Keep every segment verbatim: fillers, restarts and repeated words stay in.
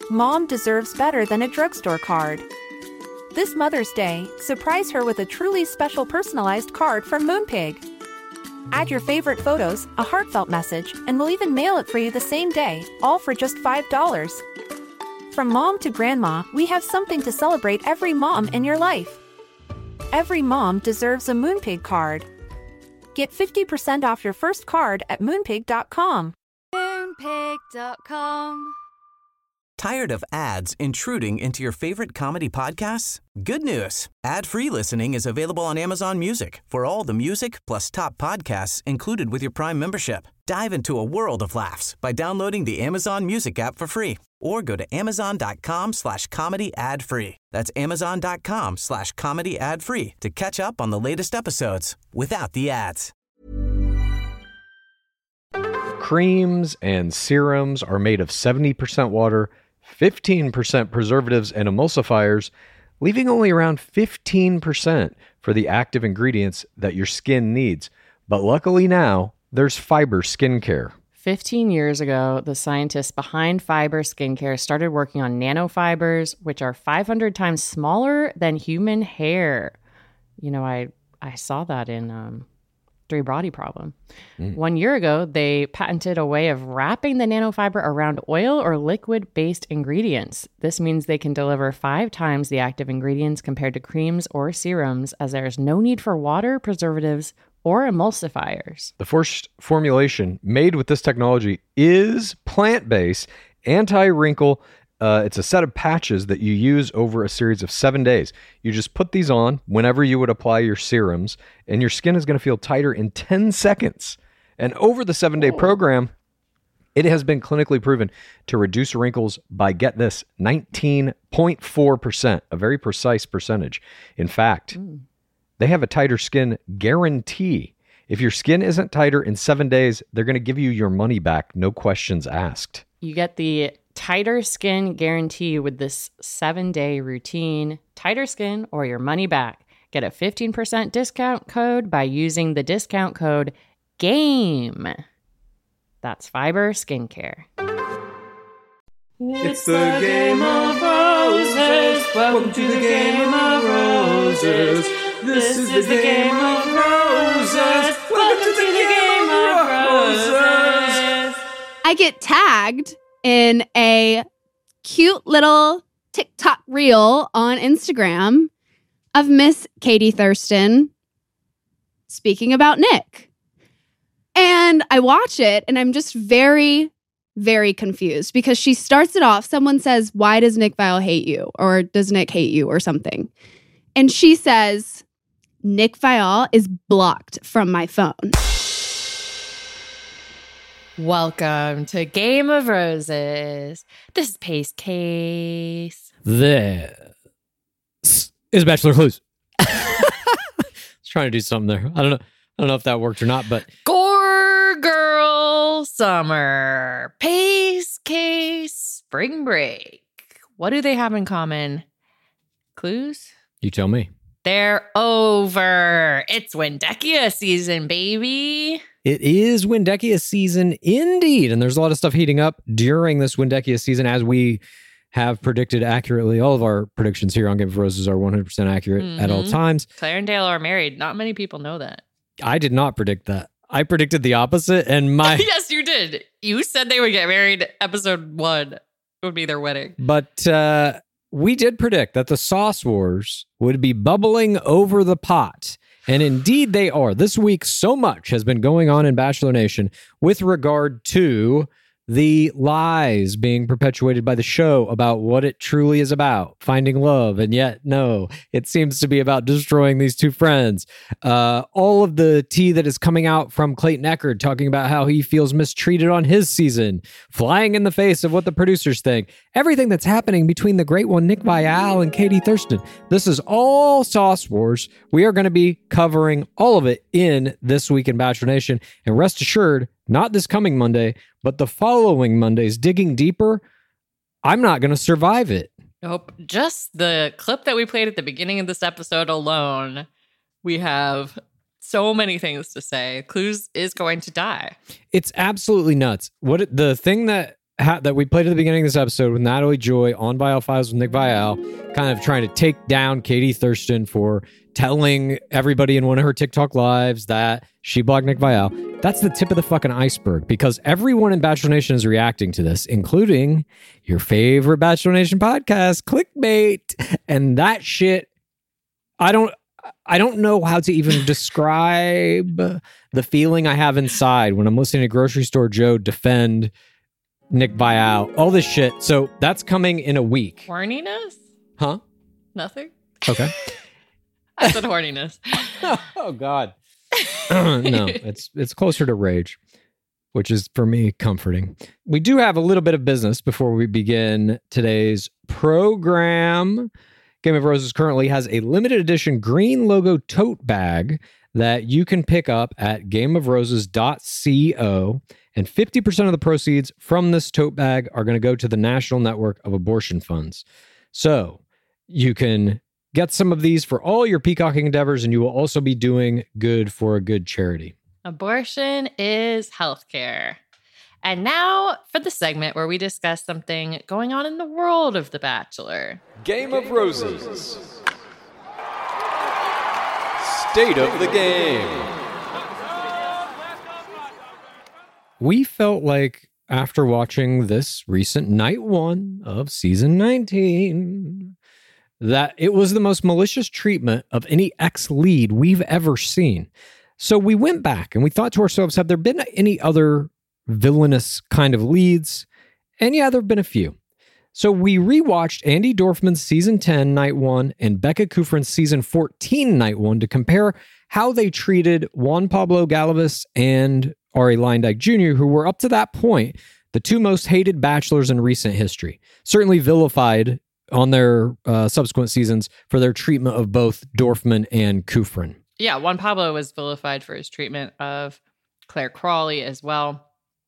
Mom deserves better than a drugstore card. This Mother's Day, surprise her with a truly special personalized card from Moonpig. Add your favorite photos, a heartfelt message, and we'll even mail it for you the same day, all for just five dollars. From mom to grandma, we have something to celebrate every mom in your life. Every mom deserves a Moonpig card. Get fifty percent off your first card at moonpig dot com. moonpig dot com. Tired of ads intruding into your favorite comedy podcasts? Good news. Ad-free listening is available on Amazon Music for all the music plus top podcasts included with your Prime membership. Dive into a world of laughs by downloading the Amazon Music app for free or go to amazon.com slash comedy ad free. That's amazon.com slash comedy ad free to catch up on the latest episodes without the ads. Creams and serums are made of seventy percent water, fifteen percent preservatives and emulsifiers, leaving only around fifteen percent for the active ingredients that your skin needs. But luckily now, there's Fiber Skincare. fifteen years ago, the scientists behind Fiber Skincare started working on nanofibers, which are five hundred times smaller than human hair. You know, I, I saw that in um, Three Body Problem. Mm. One year ago, they patented a way of wrapping the nanofiber around oil or liquid-based ingredients. This means they can deliver five times the active ingredients compared to creams or serums, as there is no need for water, preservatives, or emulsifiers. The first formulation made with this technology is plant-based, anti-wrinkle. Uh, it's a set of patches that you use over a series of seven days. You just put these on whenever you would apply your serums, and your skin is going to feel tighter in ten seconds. And over the seven-day oh. program, it has been clinically proven to reduce wrinkles by, get this, nineteen point four percent, a very precise percentage. In fact, mm. they have a tighter skin guarantee. If your skin isn't tighter in seven days, they're going to give you your money back, no questions asked. You get the tighter skin guarantee with this seven-day routine. Tighter skin or your money back. Get a fifteen percent discount code by using the discount code GAME. That's Fiber Skincare. It's the Game of Roses. Welcome to the Game of Roses. This is the Game of Roses. Welcome to the Game of Roses. I get tagged in a cute little TikTok reel on Instagram of Miss Katie Thurston speaking about Nick. And I watch it and I'm just very, very confused because she starts it off. Someone says, "Why does Nick Viall hate you?" Or "Does Nick hate you?" or something. And she says, "Nick Viall is blocked from my phone." Welcome to Game of Roses. This is Pace Case. This is Bachelor Clues. I was trying to do something there. I don't know. I don't know if that worked or not, but Gore Girl Summer. Pace Case Spring Break. What do they have in common? Clues? You tell me. They're over. It's Windekia season, baby. It is Windekia season indeed. And there's a lot of stuff heating up during this Windekia season, as we have predicted accurately. All of our predictions here on Game of Roses are one hundred percent accurate mm-hmm. at all times. Claire and Dale are married. Not many people know that. I did not predict that. I predicted the opposite. And my Yes, you did. You said they would get married. Episode one would be their wedding. But uh, we did predict that the Sauce Wars would be bubbling over the pot. And indeed they are. This week, so much has been going on in Bachelor Nation with regard to the lies being perpetuated by the show about what it truly is about, finding love. And yet, no, it seems to be about destroying these two friends. Uh, all of the tea that is coming out from Clayton Echard talking about how he feels mistreated on his season, flying in the face of what the producers think. Everything that's happening between the great one, Nick Viall, and Katie Thurston. This is all Sauce Wars. We are going to be covering all of it in This Week in Bachelor Nation. And rest assured, not this coming Monday, but the following Mondays, digging deeper, I'm not going to survive it. Nope. Just the clip that we played at the beginning of this episode alone, we have so many things to say. Clues is going to die. It's absolutely nuts. What the thing that ha- that we played at the beginning of this episode with Natalie Joy on Viall Files with Nick Viall, kind of trying to take down Katie Thurston for telling everybody in one of her TikTok lives that she blocked Nick Viall. That's the tip of the fucking iceberg, because everyone in Bachelor Nation is reacting to this, including your favorite Bachelor Nation podcast, Clickbait. And that shit, I don't... I don't know how to even describe the feeling I have inside when I'm listening to Grocery Store Joe defend Nick Viall, all this shit. So that's coming in a week. Horniness? Huh? Nothing? Okay. I said horniness. Oh, God. No, it's it's closer to rage, which is, for me, comforting. We do have a little bit of business before we begin today's program. Game of Roses currently has a limited edition green logo tote bag that you can pick up at game of roses dot co, and fifty percent of the proceeds from this tote bag are going to go to the National Network of Abortion Funds. So you can get some of these for all your peacocking endeavors, and you will also be doing good for a good charity. Abortion is healthcare. And now for the segment where we discuss something going on in the world of The Bachelor. Game of Roses. State of the game. We felt like after watching this recent night one of season nineteen, that it was the most malicious treatment of any ex-lead we've ever seen. So we went back and we thought to ourselves, have there been any other villainous kind of leads? And yeah, there have been a few. So we rewatched Andy Dorfman's season ten night one and Becca Kufrin's season fourteen night one to compare how they treated Juan Pablo Galavis and Ari Leindyke Junior, who were up to that point the two most hated bachelors in recent history, certainly vilified on their uh, subsequent seasons for their treatment of both Dorfman and Kufrin. Yeah, Juan Pablo was vilified for his treatment of Claire Crawley as well.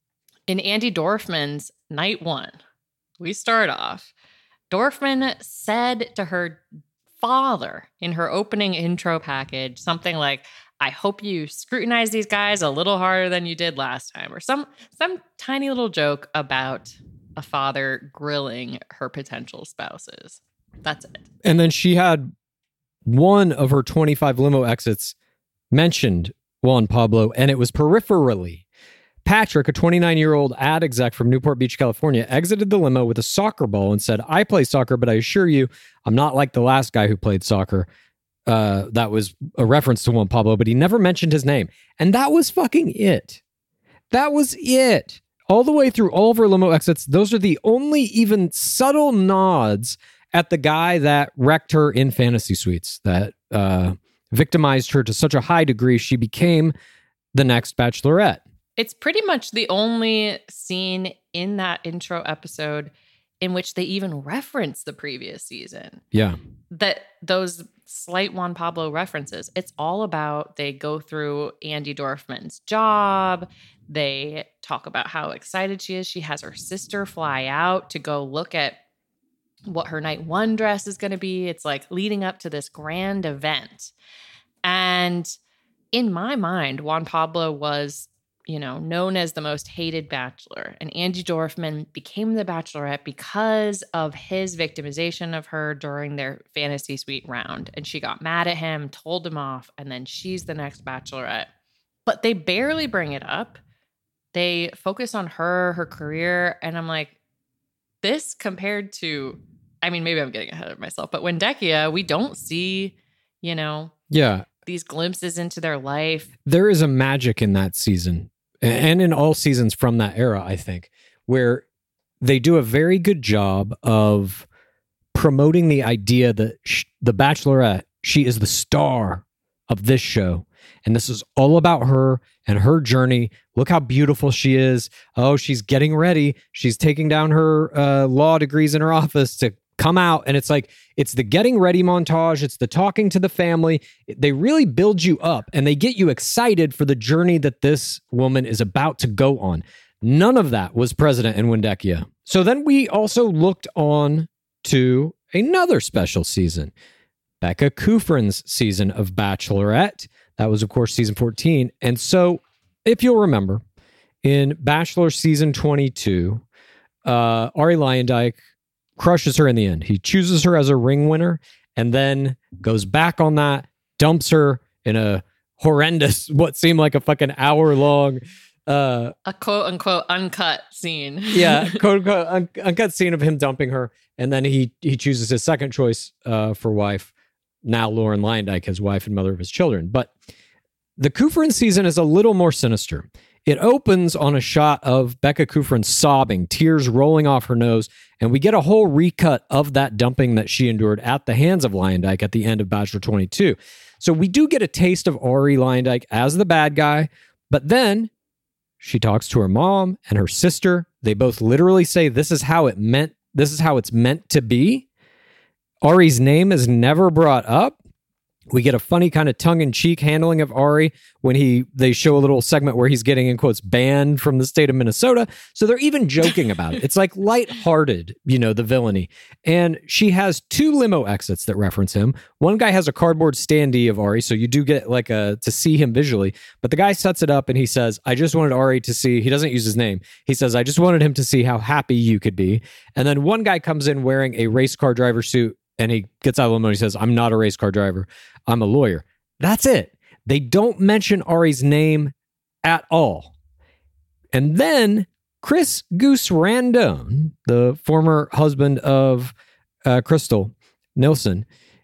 In Andy Dorfman's night one, we start off, Dorfman said to her father in her opening intro package something like, I hope you scrutinize these guys a little harder than you did last time, or some some tiny little joke about a father grilling her potential spouses. That's it. And then she had one of her twenty-five limo exits mentioned Juan Pablo, and it was peripherally. Patrick, a twenty-nine-year-old ad exec from Newport Beach, California, exited the limo with a soccer ball and said, I play soccer, but I assure you, I'm not like the last guy who played soccer. Uh, that was a reference to Juan Pablo, but he never mentioned his name. And that was fucking it. That was it. All the way through all of her limo exits, those are the only even subtle nods at the guy that wrecked her in fantasy suites, that uh, victimized her to such a high degree she became the next Bachelorette. It's pretty much the only scene in that intro episode in which they even reference the previous season. Yeah. That those slight Juan Pablo references, it's all about, they go through Andy Dorfman's job. They talk about how excited she is. She has her sister fly out to go look at what her night one dress is going to be. It's like leading up to this grand event. And in my mind, Juan Pablo was, you know, known as the most hated bachelor. And Andy Dorfman became the Bachelorette because of his victimization of her during their fantasy suite round. And she got mad at him, told him off, and then she's the next Bachelorette. But they barely bring it up. They focus on her, her career, and I'm like, this compared to, I mean, maybe I'm getting ahead of myself, but Wendekia, we don't see, you know, yeah, these glimpses into their life. There is a magic in that season, and in all seasons from that era, I think, where they do a very good job of promoting the idea that sh- the Bachelorette, she is the star of this show. And this is all about her and her journey. Look how beautiful she is. Oh, she's getting ready. She's taking down her uh, law degrees in her office to come out. And it's like, it's the getting ready montage. It's the talking to the family. They really build you up and they get you excited for the journey that this woman is about to go on. None of that was present in Wendekia. So then we also looked on to another special season, Becca Kufrin's season of Bachelorette. That was, of course, season fourteen. And so, if you'll remember, in Bachelor season twenty-two, uh, Ari Leyendijk crushes her in the end. He chooses her as a ring winner and then goes back on that, dumps her in a horrendous, what seemed like a fucking hour long, uh, a quote unquote uncut scene. yeah, quote unquote un- uncut scene of him dumping her. And then he he chooses his second choice uh, for wife, now Lauren Leyendijk, his wife and mother of his children. But the Kufrin season is a little more sinister. It opens on a shot of Becca Kufrin sobbing, tears rolling off her nose, and we get a whole recut of that dumping that she endured at the hands of Leyendijk at the end of Bachelor twenty-two. So we do get a taste of Ari Leyendijk as the bad guy, but then she talks to her mom and her sister. They both literally say this is how it meant, this is how it's meant to be. Ari's name is never brought up. We get a funny kind of tongue-in-cheek handling of Ari when he they show a little segment where he's getting, in quotes, banned from the state of Minnesota. So they're even joking about it. It's like lighthearted, you know, the villainy. And she has two limo exits that reference him. One guy has a cardboard standee of Ari, so you do get like a to see him visually. But the guy sets it up and he says, I just wanted Ari to see, he doesn't use his name. He says, I just wanted him to see how happy you could be. And then one guy comes in wearing a race car driver suit and he gets out of the limo and he says, I'm not a race car driver. I'm a lawyer. That's it. They don't mention Ari's name at all. And then Chris Goose Randone, the former husband of uh, Crystal Nilsson,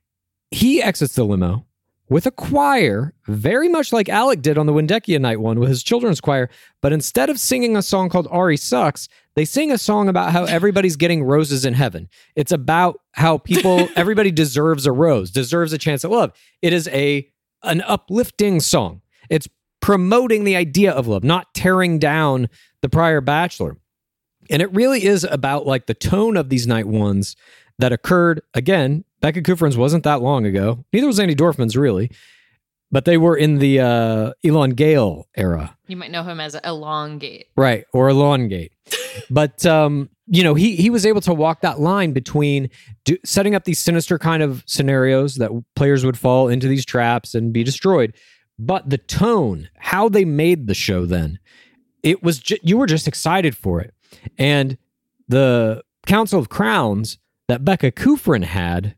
he exits the limo with a choir, very much like Alec did on the Windekia night one with his children's choir. But instead of singing a song called Ari Sucks, they sing a song about how everybody's getting roses in heaven. It's about how people, everybody deserves a rose, deserves a chance at love. It is a an uplifting song. It's promoting the idea of love, not tearing down the prior Bachelor. And it really is about like the tone of these night ones that occurred. Again, Becca Kufrin's wasn't that long ago. Neither was Andy Dorfman's really. But they were in the uh, Elon Gale era. You might know him as Elongate. Right, or Elongate. But, um, you know, he he was able to walk that line between do, setting up these sinister kind of scenarios that players would fall into these traps and be destroyed. But the tone, how they made the show then, it was ju- you were just excited for it. And the Council of Crowns that Becca Kufrin had,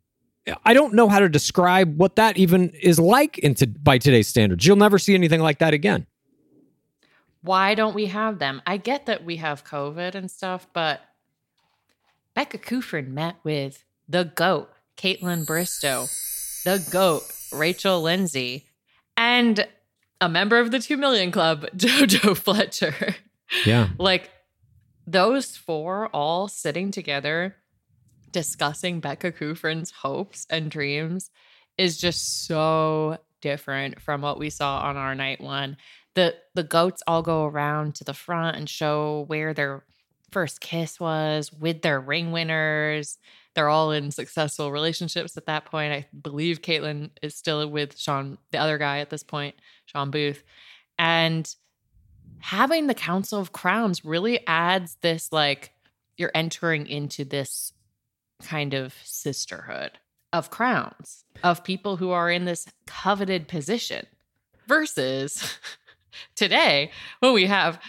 I don't know how to describe what that even is like into by today's standards. You'll never see anything like that again. Why don't we have them? I get that we have COVID and stuff, but Becca Kufrin met with the GOAT, Caitlin Bristow, the GOAT, Rachel Lindsay, and a member of the two million Club, JoJo Fletcher. Yeah. Like those four all sitting together discussing Becca Kufrin's hopes and dreams is just so different from what we saw on our night one. The the goats all go around to the front and show where their first kiss was with their ring winners. They're all in successful relationships at that point. I believe Caitlin is still with Sean, the other guy at this point, Sean Booth. And having the Council of Crowns really adds this, like, you're entering into this kind of sisterhood of crowns, of people who are in this coveted position versus today when we have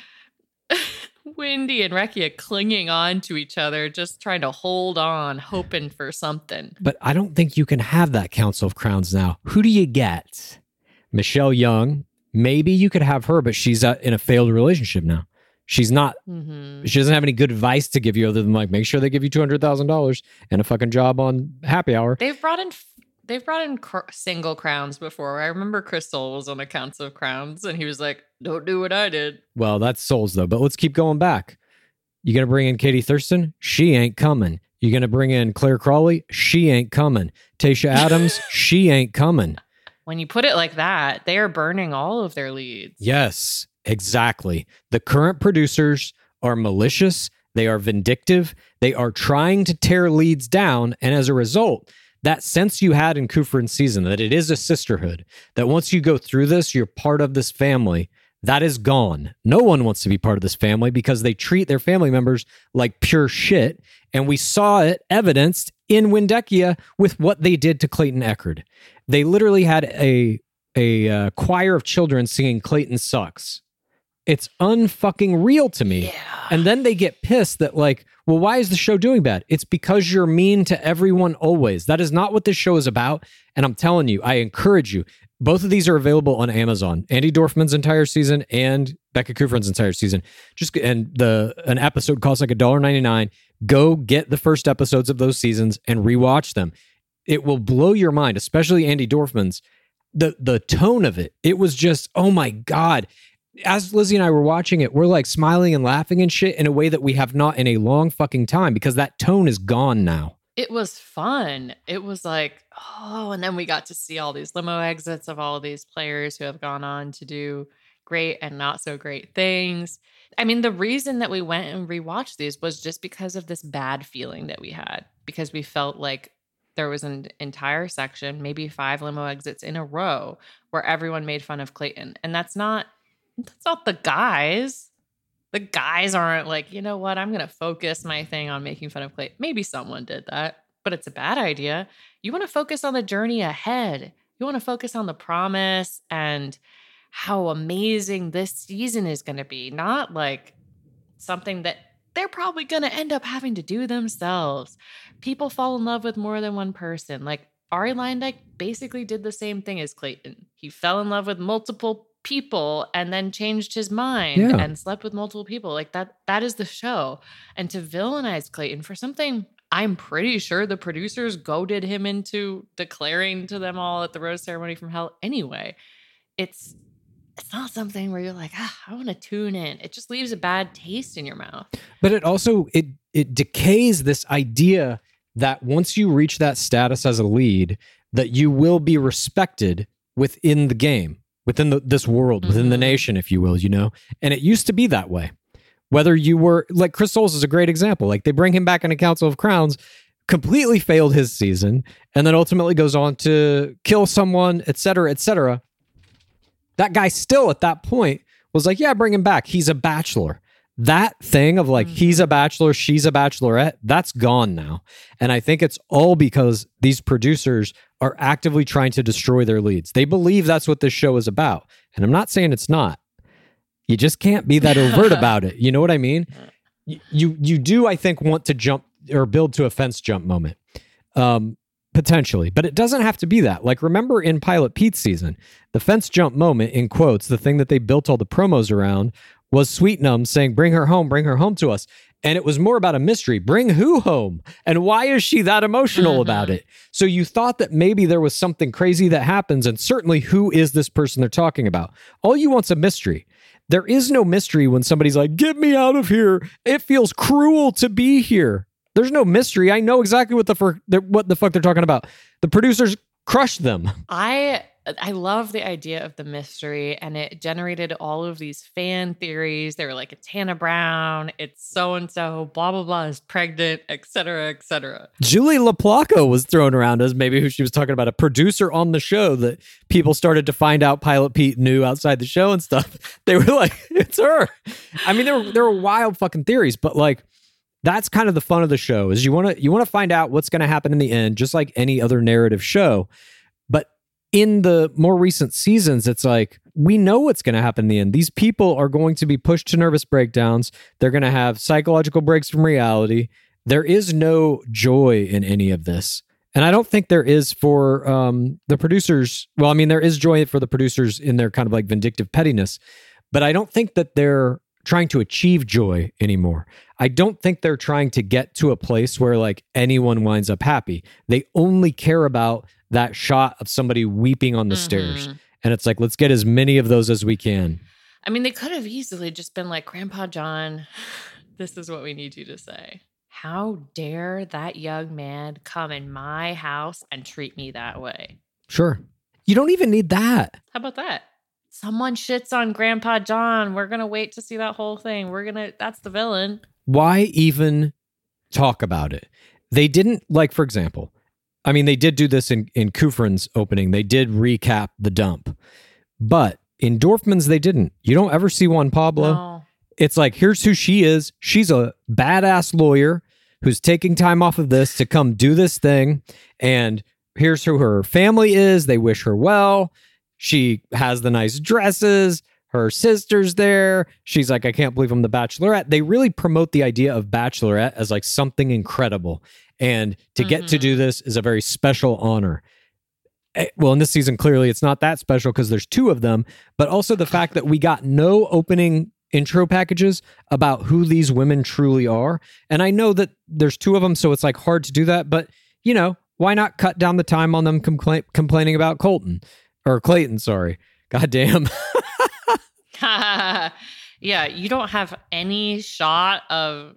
Wendy and Rekia clinging on to each other, just trying to hold on, hoping for something. But I don't think you can have that Council of Crowns now. Who do you get? Michelle Young. Maybe you could have her, but she's uh, in a failed relationship now. She's not, mm-hmm. She doesn't have any good advice to give you other than like, make sure they give you two hundred thousand dollars and a fucking job on Happy Hour. They've brought in, they've brought in cr- single crowns before. I remember Crystal was on a Council of Crowns and he was like, don't do what I did. Well, that's souls though, but let's keep going back. You going to bring in Katie Thurston? She ain't coming. You going to bring in Claire Crawley? She ain't coming. Tayshia Adams? She ain't coming. When you put it like that, they are burning all of their leads. Yes. Exactly. The current producers are malicious. They are vindictive. They are trying to tear leads down. And as a result, that sense you had in Kufrin's season, that it is a sisterhood, that once you go through this, you're part of this family, that is gone. No one wants to be part of this family because they treat their family members like pure shit. And we saw it evidenced in Windekia with what they did to Clayton Echard. They literally had a, a uh, choir of children singing Clayton Sucks It's unfucking real to me. Yeah. And then they get pissed that like, well, why is the show doing bad? It's because you're mean to everyone always. That is not what this show is about. And I'm telling you, I encourage you. Both of these are available on Amazon. Andy Dorfman's entire season and Becca Kufrin's entire season. Just and the an episode costs like one dollar ninety-nine. Go get the first episodes of those seasons and rewatch them. It will blow your mind, especially Andy Dorfman's. The the tone of it. It was just, oh my God. As Lizzie and I were watching it, we're like smiling and laughing and shit in a way that we have not in a long fucking time because that tone is gone now. It was fun. It was like, oh, and then we got to see all these limo exits of all of these players who have gone on to do great and not so great things. I mean, the reason that we went and rewatched these was just because of this bad feeling that we had, because we felt like there was an entire section, maybe five limo exits in a row, where everyone made fun of Clayton. And that's not, that's not the guys. The guys aren't like, you know what, I'm going to focus my thing on making fun of Clayton. Maybe someone did that, but it's a bad idea. You want to focus on the journey ahead. You want to focus on the promise and how amazing this season is going to be, not like something that they're probably going to end up having to do themselves. People fall in love with more than one person. Like Ari Lindike basically did the same thing as Clayton. He fell in love with multiple people and then changed his mind Yeah. and slept with multiple people. Like that, that is the show. And to villainize Clayton for something I'm pretty sure the producers goaded him into declaring to them all at the rose ceremony from hell anyway. It's it's not something where you're like, ah, I want to tune in. It just leaves a bad taste in your mouth. But it also, it it decays this idea that once you reach that status as a lead, that you will be respected within the game, within the, this world, within Mm-hmm. the nation, if you will, you know? And it used to be that way. Whether you were, like Chris Soules is a great example. Like they bring him back in a Council of Crowns, completely failed his season, and then ultimately goes on to kill someone, et cetera, et cetera. That guy still at that point was like, yeah, bring him back. He's a bachelor. That thing of like, mm-hmm. he's a bachelor, she's a bachelorette, that's gone now. And I think it's all because these producers are actively trying to destroy their leads. They believe that's what this show is about. And I'm not saying it's not. You just can't be that overt about it. You know what I mean? You, you, you do, I think, want to jump or build to a fence jump moment. Um, Potentially, but it doesn't have to be that. Like, remember in Pilot Pete's season, the fence jump moment, in quotes, the thing that they built all the promos around was Sweetnum saying, bring her home, bring her home to us. And it was more about a mystery. Bring who home? And why is she that emotional mm-hmm. about it? So you thought that maybe there was something crazy that happens, and certainly who is this person they're talking about? All you want's a mystery. There is no mystery when somebody's like, get me out of here. It feels cruel to be here. There's no mystery. I know exactly what the fir- what the fuck they're talking about. The producers crushed them. I I love the idea of the mystery, and it generated all of these fan theories. They were like, it's Hannah Brown, it's so and so, blah blah blah is pregnant, et cetera, et cetera. Julie LaPlaca was thrown around as maybe who she was talking about, a producer on the show that people started to find out Pilot Pete knew outside the show and stuff. They were like, it's her. I mean, there were there were wild fucking theories, but like. That's kind of the fun of the show is you want to you want to find out what's going to happen in the end, just like any other narrative show. But in the more recent seasons, it's like, we know what's going to happen in the end. These people are going to be pushed to nervous breakdowns. They're going to have psychological breaks from reality. There is no joy in any of this. And I don't think there is for um, the producers. Well, I mean, there is joy for the producers in their kind of like vindictive pettiness, but I don't think that they're trying to achieve joy anymore. I don't think they're trying to get to a place where like anyone winds up happy. They only care about that shot of somebody weeping on the mm-hmm. stairs. And it's like, let's get as many of those as we can. I mean, they could have easily just been like, Grandpa John, this is what we need you to say. How dare that young man come in my house and treat me that way? Sure. You don't even need that. How about that? Someone shits on Grandpa John. We're going to wait to see that whole thing. We're going to, that's the villain. Why even talk about it? They didn't, like, for example, I mean, they did do this in, in Kufrin's opening. They did recap the dump. But in Dorfman's, they didn't. You don't ever see Juan Pablo. No. It's like, here's who she is. She's a badass lawyer who's taking time off of this to come do this thing. And here's who her family is. They wish her well. She has the nice dresses. Her sister's there. She's like, I can't believe I'm the Bachelorette. They really promote the idea of Bachelorette as like something incredible. And to mm-hmm. get to do this is a very special honor. Well, in this season, clearly it's not that special because there's two of them, but also the fact that we got no opening intro packages about who these women truly are. And I know that there's two of them, so it's like hard to do that. But, you know, why not cut down the time on them compla- complaining about Colton or Clayton? Sorry. God damn. Yeah, you don't have any shot of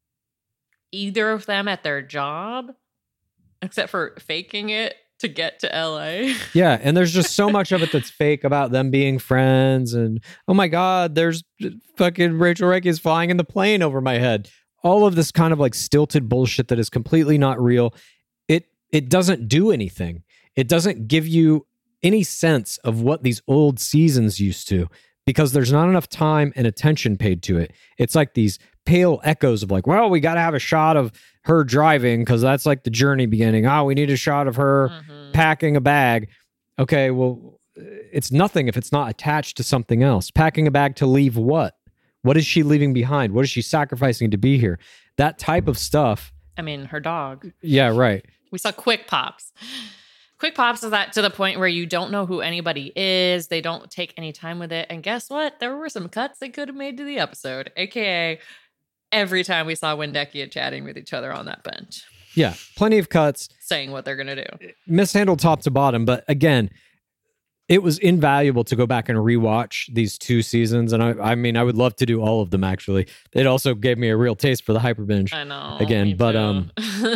either of them at their job except for faking it to get to L A. Yeah, and there's just so much of it that's fake about them being friends. And, oh my God, there's fucking Rachel Reckie is flying in the plane over my head. All of this kind of like stilted bullshit that is completely not real. It it doesn't do anything. It doesn't give you any sense of what these old seasons used to because there's not enough time and attention paid to it. It's like these pale echoes of like, well, we got to have a shot of her driving because that's like the journey beginning. Oh, we need a shot of her mm-hmm. packing a bag. Okay, well, it's nothing if it's not attached to something else. Packing a bag to leave what? What is she leaving behind? What is she sacrificing to be here? That type of stuff. I mean, her dog. Yeah, right. We saw quick pops. Quick pops is that to the point where you don't know who anybody is. They don't take any time with it. And guess what? There were some cuts they could have made to the episode, A K A every time we saw Wendekia chatting with each other on that bench. Yeah, plenty of cuts. Saying what they're going to do. Mishandled top to bottom. But again, it was invaluable to go back and rewatch these two seasons. And I, I mean, I would love to do all of them, actually. It also gave me a real taste for the hyper binge. I know. Again, but um,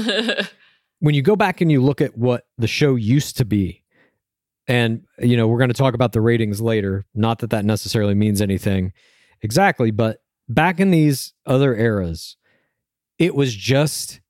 when you go back and you look at what the show used to be, and, you know, we're going to talk about the ratings later. Not that that necessarily means anything exactly, but back in these other eras, it was just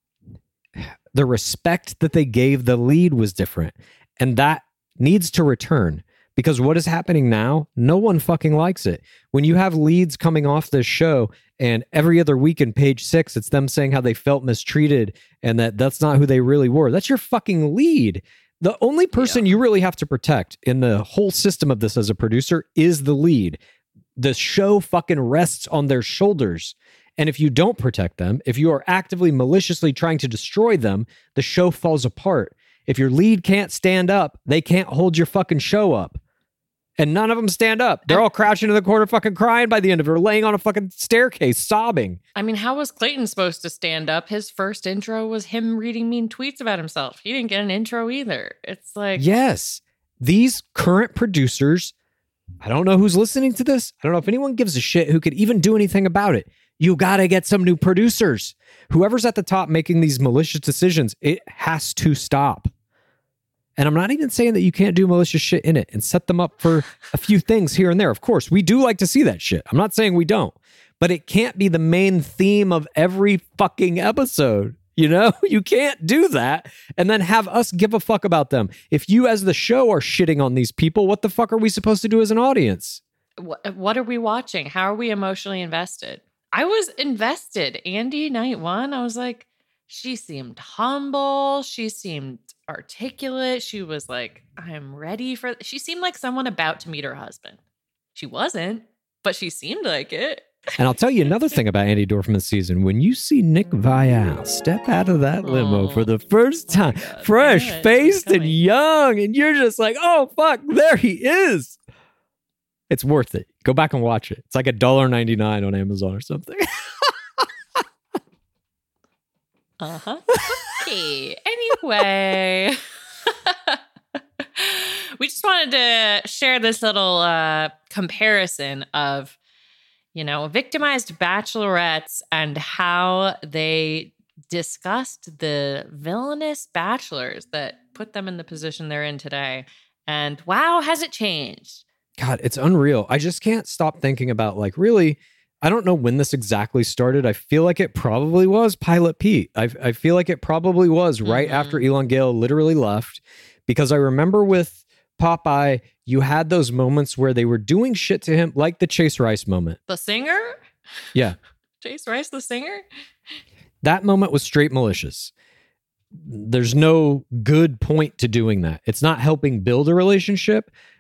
the respect that they gave the lead was different. And that needs to return because what is happening now, no one fucking likes it. When you have leads coming off this show and every other week in page six, it's them saying how they felt mistreated and that that's not who they really were. That's your fucking lead. The only person yeah. you really have to protect in the whole system of this as a producer is the lead. The show fucking rests on their shoulders. And if you don't protect them, if you are actively maliciously trying to destroy them, the show falls apart. If your lead can't stand up, they can't hold your fucking show up. And none of them stand up. They're all crouching in the corner fucking crying by the end of it or laying on a fucking staircase sobbing. I mean, how was Clayton supposed to stand up? His first intro was him reading mean tweets about himself. He didn't get an intro either. It's like... Yes. These current producers... I don't know who's listening to this. I don't know if anyone gives a shit who could even do anything about it. You got to get some new producers. Whoever's at the top making these malicious decisions, it has to stop. And I'm not even saying that you can't do malicious shit in it and set them up for a few things here and there. Of course, we do like to see that shit. I'm not saying we don't. But it can't be the main theme of every fucking episode. You know, you can't do that and then have us give a fuck about them. If you as the show are shitting on these people, what the fuck are we supposed to do as an audience? What, what are we watching? How are we emotionally invested? I was invested. Andy, night one, I was like, she seemed humble. She seemed articulate. She was like, I'm ready for... She seemed like someone about to meet her husband. She wasn't, but she seemed like it. And I'll tell you another thing about Andy Dorfman's season. When you see Nick Viall step out of that limo oh, for the first time, oh fresh-faced and young, and you're just like, oh, fuck, there he is. It's worth it. Go back and watch it. It's like one dollar and ninety-nine cents on Amazon or something. uh-huh. Okay. Anyway. We just wanted to share this little uh, comparison of you know, victimized bachelorettes and how they discussed the villainous bachelors that put them in the position they're in today. And wow, has it changed? God, it's unreal. I just can't stop thinking about, like, really, I don't know when this exactly started. I feel like it probably was Pilot Pete. I, I feel like it probably was right mm-hmm. after Elon Gale literally left, because I remember with Popeye, you had those moments where they were doing shit to him, like the Chase Rice moment. The singer? Yeah. Chase Rice, the singer? That moment was straight malicious. There's no good point to doing that. It's not helping build a relationship.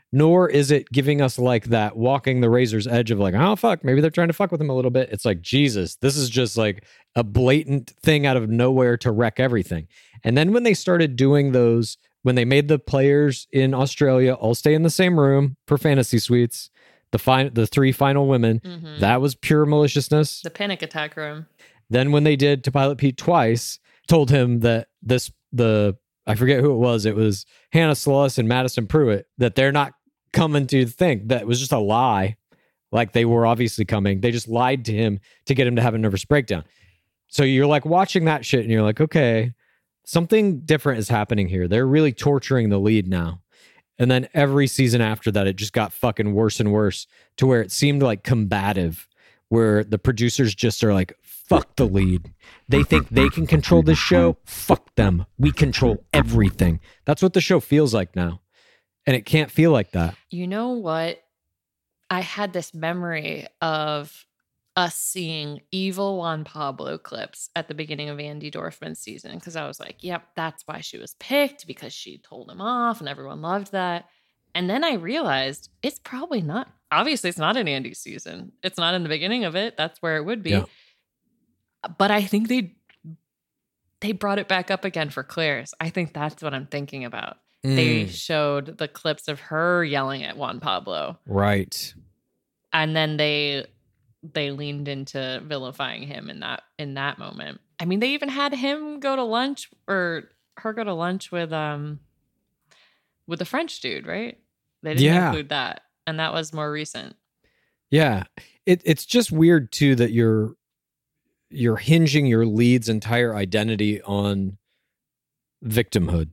nor is it giving us like that walking the razor's edge of like, oh, fuck, maybe they're trying to fuck with him a little bit. It's like, Jesus, this is just like a blatant thing out of nowhere to wreck everything. And then when they started doing those, when they made the players in Australia all stay in the same room for fantasy suites, the fi- the three final women, Mhm. that was pure maliciousness. The panic attack room. Then when they did to Pilot Pete twice, told him that this, the, I forget who it was, it was Hannah Sluss and Madison Pruitt, that they're not coming to think that it was just a lie. Like they were obviously coming. They just lied to him to get him to have a nervous breakdown. So you're like watching that shit and you're like, okay, something different is happening here. They're really torturing the lead now. And then every season after that, it just got fucking worse and worse to where it seemed like combative, where the producers just are like, fuck the lead. They think they can control this show. Fuck them. We control everything. That's what the show feels like now. And it can't feel like that. You know what? I had this memory of us seeing evil Juan Pablo clips at the beginning of Andy Dorfman's season because I was like, yep, that's why she was picked, because she told him off and everyone loved that. And then I realized it's probably not, obviously it's not in Andy's season. It's not in the beginning of it. That's where it would be. Yeah. But I think they they brought it back up again for Claire's. I think that's what I'm thinking about. They Mm, showed the clips of her yelling at Juan Pablo. right. And then they they leaned into vilifying him in that in that moment. I mean, they even had him go to lunch or her go to lunch with um with the French dude, right? They didn't Yeah. include that. And that was more recent. Yeah. It, it's just weird too that you're you're hinging your lead's entire identity on victimhood.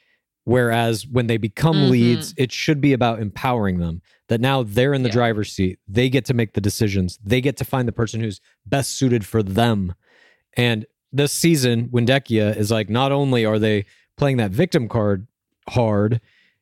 Whereas when they become Mhm. leads, it should be about empowering them. That now they're in the Yeah. driver's seat. They get to make the decisions. They get to find the person who's best suited for them. And this season, Windekia is like, not only are they playing that victim card hard,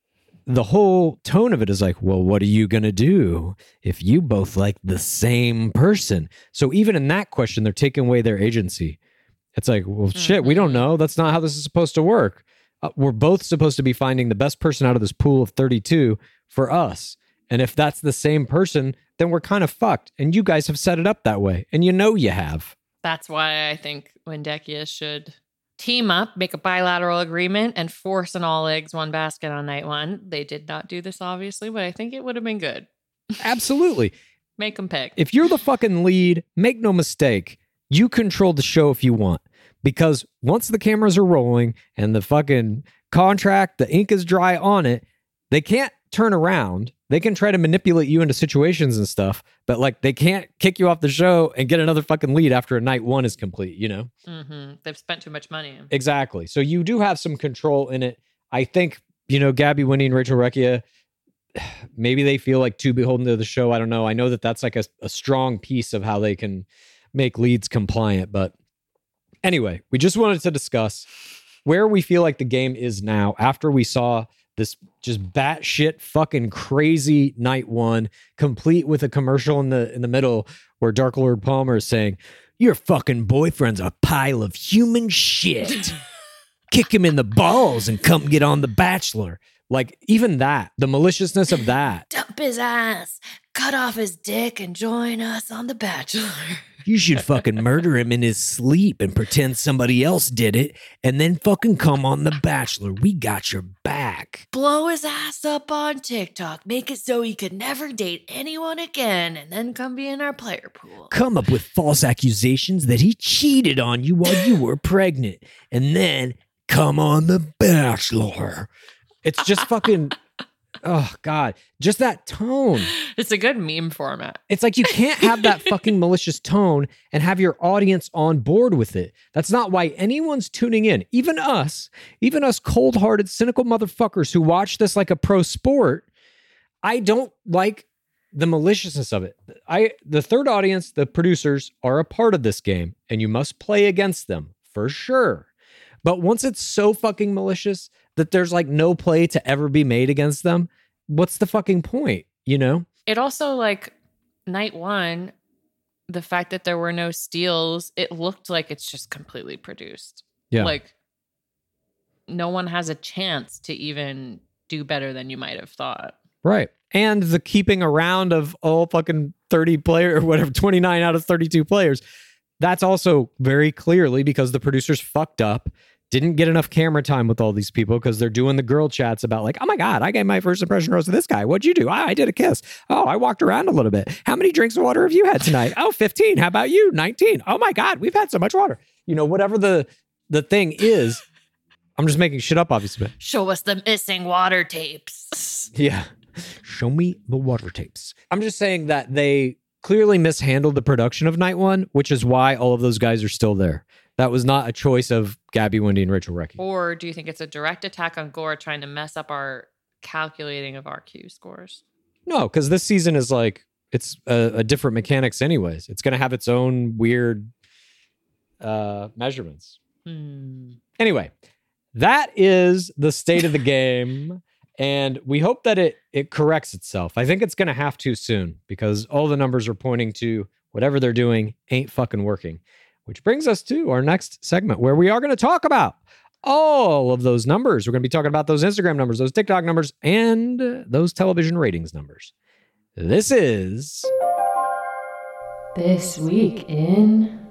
the whole tone of it is like, well, what are you going to do if you both like the same person? So even in that question, they're taking away their agency. It's like, well, shit, we don't Mhm. know. That's not how this is supposed to work. Uh, we're both supposed to be finding the best person out of this pool of thirty-two for us. And if that's the same person, then we're kind of fucked. And you guys have set it up that way. And you know you have. That's why I think Windekia should team up, make a bilateral agreement, and force an all eggs, one basket on night one. They did not do this, obviously, but I think it would have been good. Absolutely. Make them pick. If you're the fucking lead, make no mistake, you control the show if you want. Because once the cameras are rolling and the fucking contract, the ink is dry on it, they can't turn around. They can try to manipulate you into situations and stuff, but like they can't kick you off the show and get another fucking lead after a night one is complete, you know? Mm-hmm. They've spent too much money. Exactly. So you do have some control in it. I think, you know, Gabby Winnie and Rachel Recchia, maybe they feel like too beholden to the show. I don't know. I know that that's like a, a strong piece of how they can make leads compliant. But anyway, we just wanted to discuss where we feel like the game is now after we saw this just batshit fucking crazy night one, complete with a commercial in the in the middle where Dark Lord Palmer is saying, "Your fucking boyfriend's a pile of human shit. Kick him in the balls and come get on The Bachelor." Like even that, the maliciousness of that. Dump his ass, cut off his dick, and join us on The Bachelor. You should fucking murder him in his sleep and pretend somebody else did it and then fucking come on The Bachelor. We got your back. Blow his ass up on TikTok, make it so he could never date anyone again, and then come be in our player pool. Come up with false accusations that he cheated on you while you were pregnant and then come on The Bachelor. It's just fucking, oh God, just that tone. It's a good meme format. It's like you can't have that fucking malicious tone and have your audience on board with it. That's not why anyone's tuning in. Even us, even us cold-hearted, cynical motherfuckers who watch this like a pro sport. I don't like the maliciousness of it. I, the third audience, the producers, are a part of this game, and you must play against them for sure. But once it's so fucking malicious that there's like no play to ever be made against them, what's the fucking point, you know? It also, like, night one, the fact that there were no steals, it looked like it's just completely produced. Yeah. Like, no one has a chance to even do better than you might have thought. Right. And the keeping around of all fucking thirty player or whatever, twenty-nine out of thirty-two players. That's also very clearly because the producers fucked up, didn't get enough camera time with all these people because they're doing the girl chats about like, oh my God, I gave my first impression rose to this guy. What'd you do? I, I did a kiss. Oh, I walked around a little bit. How many drinks of water have you had tonight? Oh, fifteen. How about you? nineteen. Oh my God, we've had so much water. You know, whatever the the thing is, I'm just making shit up, obviously. Show us the missing water tapes. Yeah. Show me the water tapes. I'm just saying that they clearly mishandled the production of night one, which is why all of those guys are still there. That was not a choice of Gabby, Wendy, and Rachel Recchi. Or do you think it's a direct attack on Gore trying to mess up our calculating of our Q scores? No, because this season is like, it's a, a different mechanics anyways. It's going to have its own weird uh, measurements. Hmm. Anyway, that is the state of the game. And we hope that it it corrects itself. I think it's going to have to soon because all the numbers are pointing to whatever they're doing ain't fucking working. Which brings us to our next segment where we are going to talk about all of those numbers. We're going to be talking about those Instagram numbers, those TikTok numbers, and those television ratings numbers. This is... This Week in...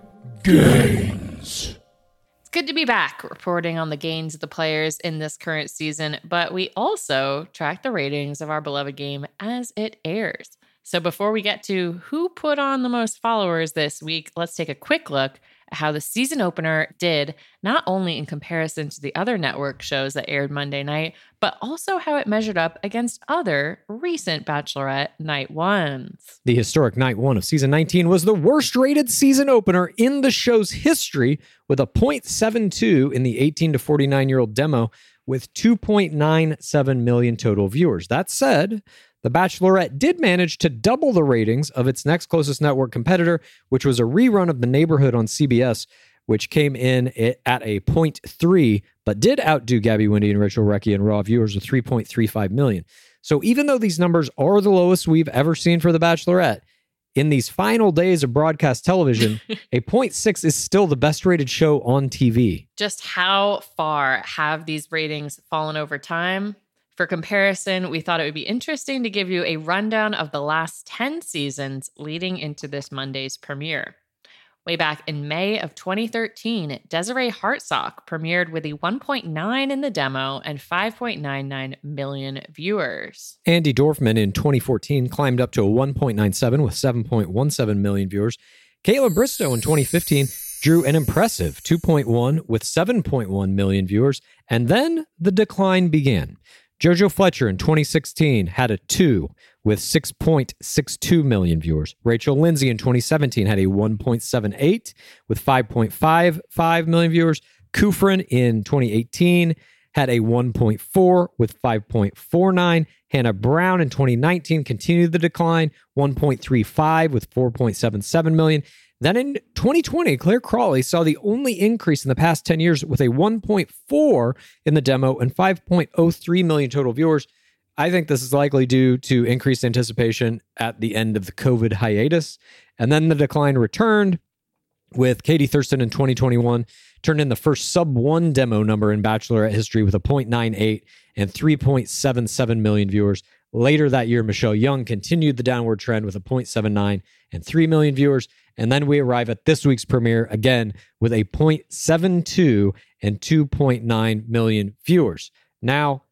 Games. It's good to be back reporting on the gains of the players in this current season, but we also track the ratings of our beloved game as it airs. So before we get to who put on the most followers this week, let's take a quick look at how the season opener did, not only in comparison to the other network shows that aired Monday night, but also how it measured up against other recent Bachelorette night ones. The historic night one of season nineteen was the worst rated season opener in the show's history with a point seven two in the eighteen to forty-nine year old demo with two point nine seven million total viewers. That said, The Bachelorette did manage to double the ratings of its next closest network competitor, which was a rerun of The Neighborhood on C B S, which came in at a point three, but did outdo Gabby, Wendy, and Rachel Recchi and Raw viewers with three point three five million. So even though these numbers are the lowest we've ever seen for The Bachelorette, in these final days of broadcast television, a point six is still the best rated show on T V. Just how far have these ratings fallen over time? For comparison, we thought it would be interesting to give you a rundown of the last ten seasons leading into this Monday's premiere. Way back in May of twenty thirteen, Desiree Hartsock premiered with a one point nine in the demo and five point nine nine million viewers. Andy Dorfman in twenty fourteen climbed up to a one point nine seven with seven point one seven million viewers. Kaitlyn Bristowe in twenty fifteen drew an impressive two point one with seven point one million viewers, and then the decline began. JoJo Fletcher in twenty sixteen had a two with six point six two million viewers. Rachel Lindsay in twenty seventeen had a one point seven eight with five point five five million viewers. Kufrin in twenty eighteen had a one point four with five point four nine. Hannah Brown in twenty nineteen continued the decline, one point three five with four point seven seven million. Then in twenty twenty, Claire Crawley saw the only increase in the past ten years with a one point four in the demo and five point oh three million total viewers. I think this is likely due to increased anticipation at the end of the COVID hiatus. And then the decline returned with Katie Thurston in twenty twenty-one, turned in the first sub one demo number in Bachelorette history with a point nine eight and three point seven seven million viewers. Later that year, Michelle Young continued the downward trend with a point seven nine and three million viewers. And then we arrive at this week's premiere again with a point seven two and two point nine million viewers. Now,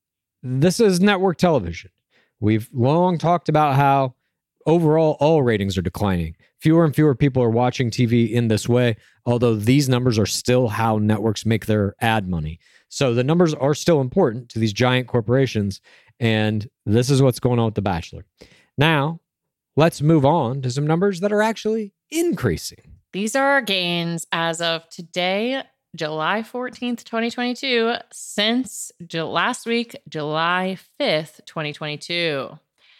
this is network television. We've long talked about how overall all ratings are declining. Fewer and fewer people are watching T V in this way, although these numbers are still how networks make their ad money. So the numbers are still important to these giant corporations, and this is what's going on with The Bachelor. Now, let's move on to some numbers that are actually increasing. These are our gains as of today, July fourteenth, twenty twenty-two, since Ju- last week, July fifth, twenty twenty-two.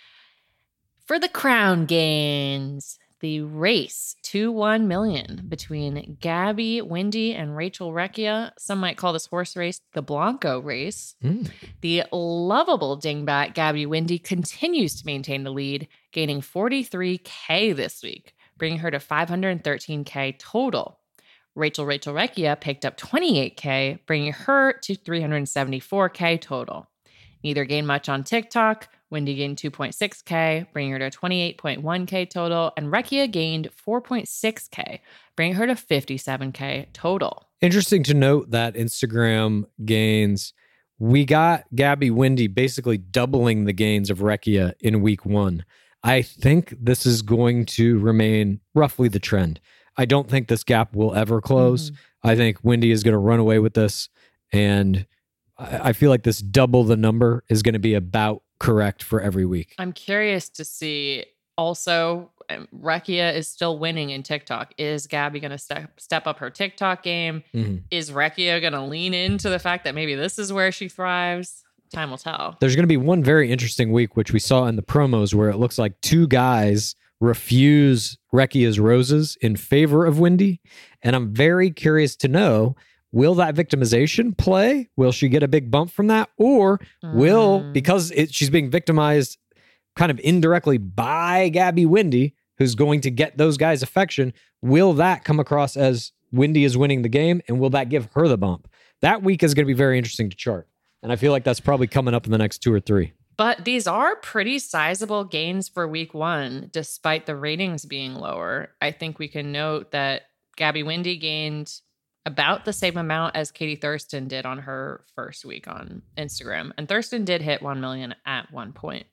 For the crown gains, the race to one million between Gabby, Wendy, and Rachel Recchia. Some might call this horse race the Blanco race. Mm. The lovable dingbat Gabby Wendy continues to maintain the lead, gaining forty-three K this week, bringing her to five hundred thirteen K total. Rachel Rachel Recchia picked up twenty-eight K, bringing her to three hundred seventy-four K total. Neither gained much on TikTok. Wendy gained two point six K, bringing her to twenty-eight point one K total. And Rekia gained four point six K, bringing her to fifty-seven K total. Interesting to note that Instagram gains, we got Gabby Wendy basically doubling the gains of Rekia in week one. I think this is going to remain roughly the trend. I don't think this gap will ever close. Mm-hmm. I think Wendy is going to run away with this. And I feel like this double the number is going to be about correct for every week. I'm curious to see also, um, Rekia is still winning in TikTok. Is Gabby going to step step up her TikTok game? Mm-hmm. Is Rekia going to lean into the fact that maybe this is where she thrives? Time will tell. There's going to be one very interesting week, which we saw in the promos, where it looks like two guys refuse Rekia's roses in favor of Wendy. And I'm very curious to know, will that victimization play? Will she get a big bump from that? Or will, mm. because it, she's being victimized kind of indirectly by Gabby Wendy, who's going to get those guys' affection, will that come across as Wendy is winning the game? And will that give her the bump? That week is going to be very interesting to chart. And I feel like that's probably coming up in the next two or three. But these are pretty sizable gains for week one, despite the ratings being lower. I think we can note that Gabby Wendy gained about the same amount as Katie Thurston did on her first week on Instagram. And Thurston did hit one million at one point.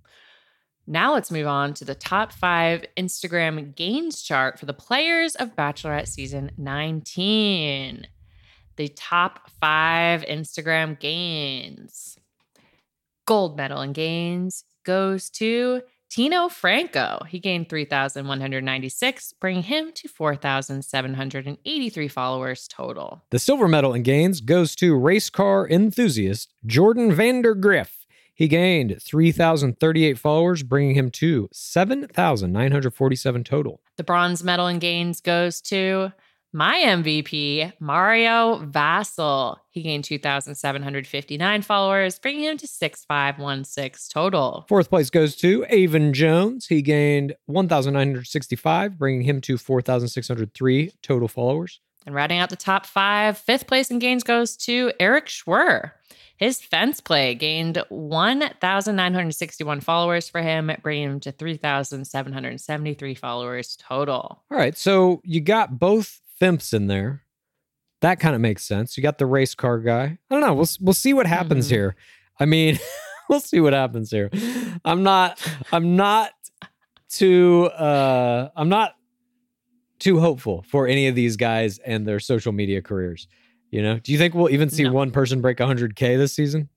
Now let's move on to the top five Instagram gains chart for the players of Bachelorette season nineteen. The top five Instagram gains. Gold medal in gains goes to Tino Franco. He gained three thousand one hundred ninety-six, bringing him to four thousand seven hundred eighty-three followers total. The silver medal in gains goes to race car enthusiast Jordan Vandergriff. He gained three thousand thirty-eight followers, bringing him to seven thousand nine hundred forty-seven total. The bronze medal in gains goes to my M V P, Mario Vassal. He gained two thousand seven hundred fifty-nine followers, bringing him to six thousand five hundred sixteen total. Fourth place goes to Avon Jones. He gained one thousand nine hundred sixty-five, bringing him to four thousand six hundred three total followers. And rounding out the top five, fifth place in gains goes to Eric Schwer. His fence play gained one thousand nine hundred sixty-one followers for him, bringing him to three thousand seven hundred seventy-three followers total. All right, so you got both Fimps in there. That kind of makes sense. You got the race car guy. I don't know. We'll we'll see what happens mm-hmm. here. I mean, we'll see what happens here. I'm not. I'm not too. Uh, I'm not too hopeful for any of these guys and their social media careers. You know, do you think we'll even see no. one person break one hundred K this season?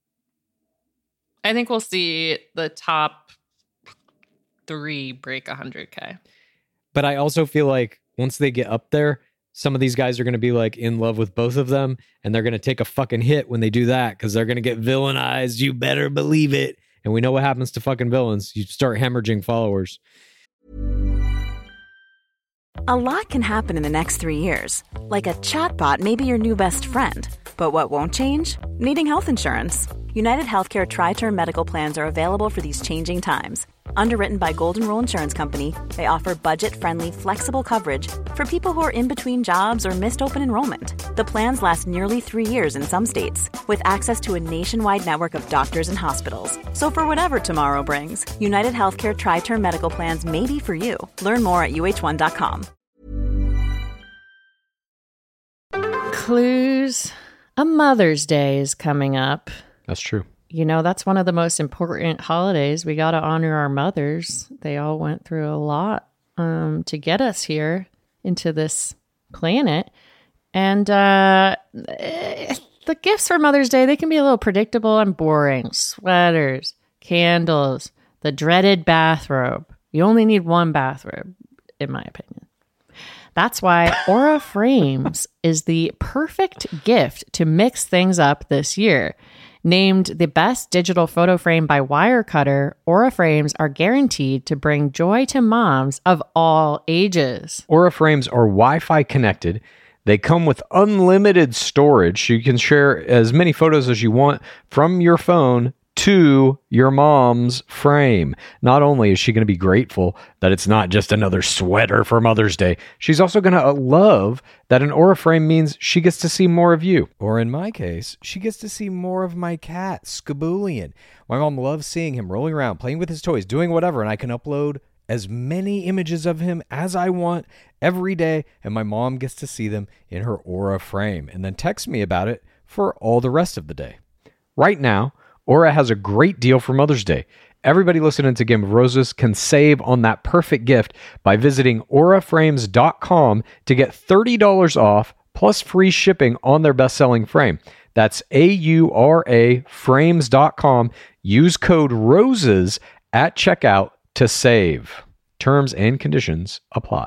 I think we'll see the top three break one hundred K. But I also feel like once they get up there, some of these guys are going to be like in love with both of them, and they're going to take a fucking hit when they do that because they're going to get villainized. You better believe it. And we know what happens to fucking villains. You start hemorrhaging followers. A lot can happen in the next three years. Like a chatbot may be your new best friend. But what won't change? Needing health insurance. United Healthcare Tri-Term Medical Plans are available for these changing times. Underwritten by Golden Rule Insurance Company, they offer budget-friendly, flexible coverage for people who are in between jobs or missed open enrollment. The plans last nearly three years in some states, with access to a nationwide network of doctors and hospitals. So for whatever tomorrow brings, United Healthcare Tri-Term Medical Plans may be for you. Learn more at U H one dot com. Clues. A Mother's Day is coming up. That's true. You know, that's one of the most important holidays. We got to honor our mothers. They all went through a lot um, to get us here into this planet. And uh, the gifts for Mother's Day, they can be a little predictable and boring. Sweaters, candles, the dreaded bathrobe. You only need one bathrobe, in my opinion. That's why Aura Frames is the perfect gift to mix things up this year. Named the best digital photo frame by Wirecutter, Aura Frames are guaranteed to bring joy to moms of all ages. Aura Frames are Wi-Fi connected. They come with unlimited storage, so you can share as many photos as you want from your phone to your mom's frame. Not only is she going to be grateful that it's not just another sweater for Mother's Day, she's also going to love that an Aura frame means she gets to see more of you. Or in my case, she gets to see more of my cat, Skaboolian. My mom loves seeing him rolling around, playing with his toys, doing whatever, and I can upload as many images of him as I want every day, and my mom gets to see them in her Aura frame and then text me about it for all the rest of the day. Right now, Aura has a great deal for Mother's Day. Everybody listening to Game of Roses can save on that perfect gift by visiting aura frames dot com to get thirty dollars off plus free shipping on their best-selling frame. That's A U R A frames dot com. Use code ROSES at checkout to save. Terms and conditions apply.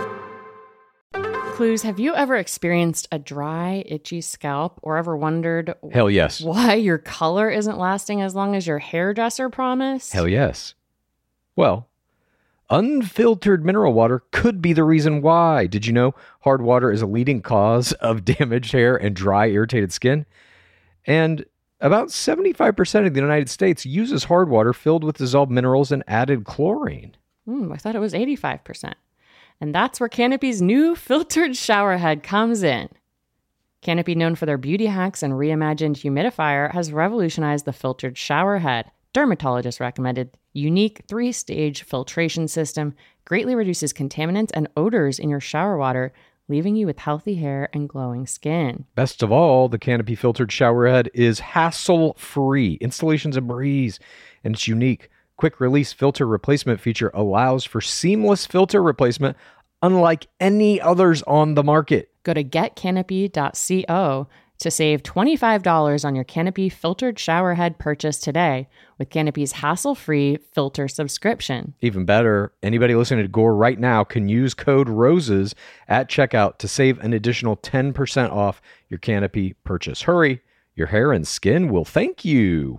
Clues, have you ever experienced a dry, itchy scalp or ever wondered Hell yes. why your color isn't lasting as long as your hairdresser promised? Hell yes. Well, unfiltered mineral water could be the reason why. Did you know hard water is a leading cause of damaged hair and dry, irritated skin? And about seventy-five percent of the United States uses hard water filled with dissolved minerals and added chlorine. Hmm, I thought it was eighty-five percent. And that's where Canopy's new filtered shower head comes in. Canopy, known for their beauty hacks and reimagined humidifier, has revolutionized the filtered shower head. Dermatologist recommended unique three-stage filtration system greatly reduces contaminants and odors in your shower water, leaving you with healthy hair and glowing skin. Best of all, the Canopy filtered shower head is hassle-free. Installation's a breeze, and it's unique. Quick release filter replacement feature allows for seamless filter replacement unlike any others on the market. Go to get canopy dot co to save twenty-five dollars on your Canopy filtered shower head purchase today with Canopy's hassle-free filter subscription. Even better, anybody listening to Gore right now can use code ROSES at checkout to save an additional ten percent off your Canopy purchase. Hurry, your hair and skin will thank you.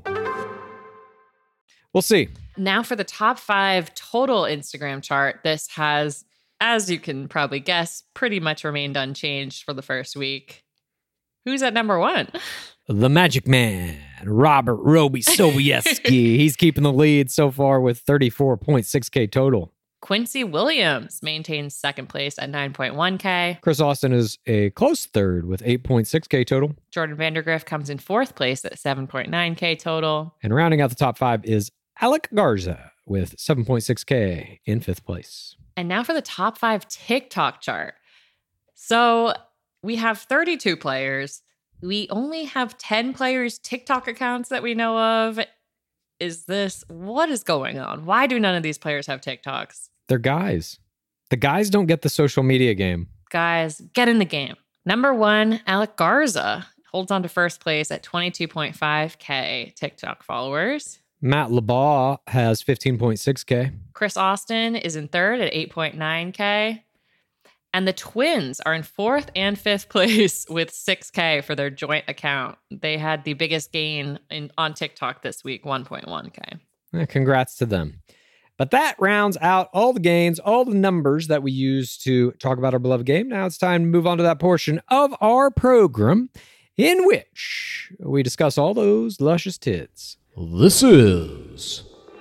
We'll see. Now for the top five total Instagram chart. This has, as you can probably guess, pretty much remained unchanged for the first week. Who's at number one? The Magic Man, Robert Roby Sobieski. He's keeping the lead so far with thirty-four point six K total. Quincy Williams maintains second place at nine point one K. Chris Austin is a close third with eight point six K total. Jordan Vandergriff comes in fourth place at seven point nine K total. And rounding out the top five is Alec Garza with seven point six K in fifth place. And now for the top five TikTok chart. So we have thirty-two players. We only have ten players' TikTok accounts that we know of. Is this, what is going on? Why do none of these players have TikToks? They're guys. The guys don't get the social media game. Guys, get in the game. Number one, Alec Garza holds on to first place at twenty-two point five K TikTok followers. Matt Labaugh has fifteen point six K. Chris Austin is in third at eight point nine K. And the twins are in fourth and fifth place with six K for their joint account. They had the biggest gain in, on TikTok this week, one point one K. Eh, congrats to them. But that rounds out all the gains, all the numbers that we use to talk about our beloved game. Now it's time to move on to that portion of our program in which we discuss all those luscious tits. This is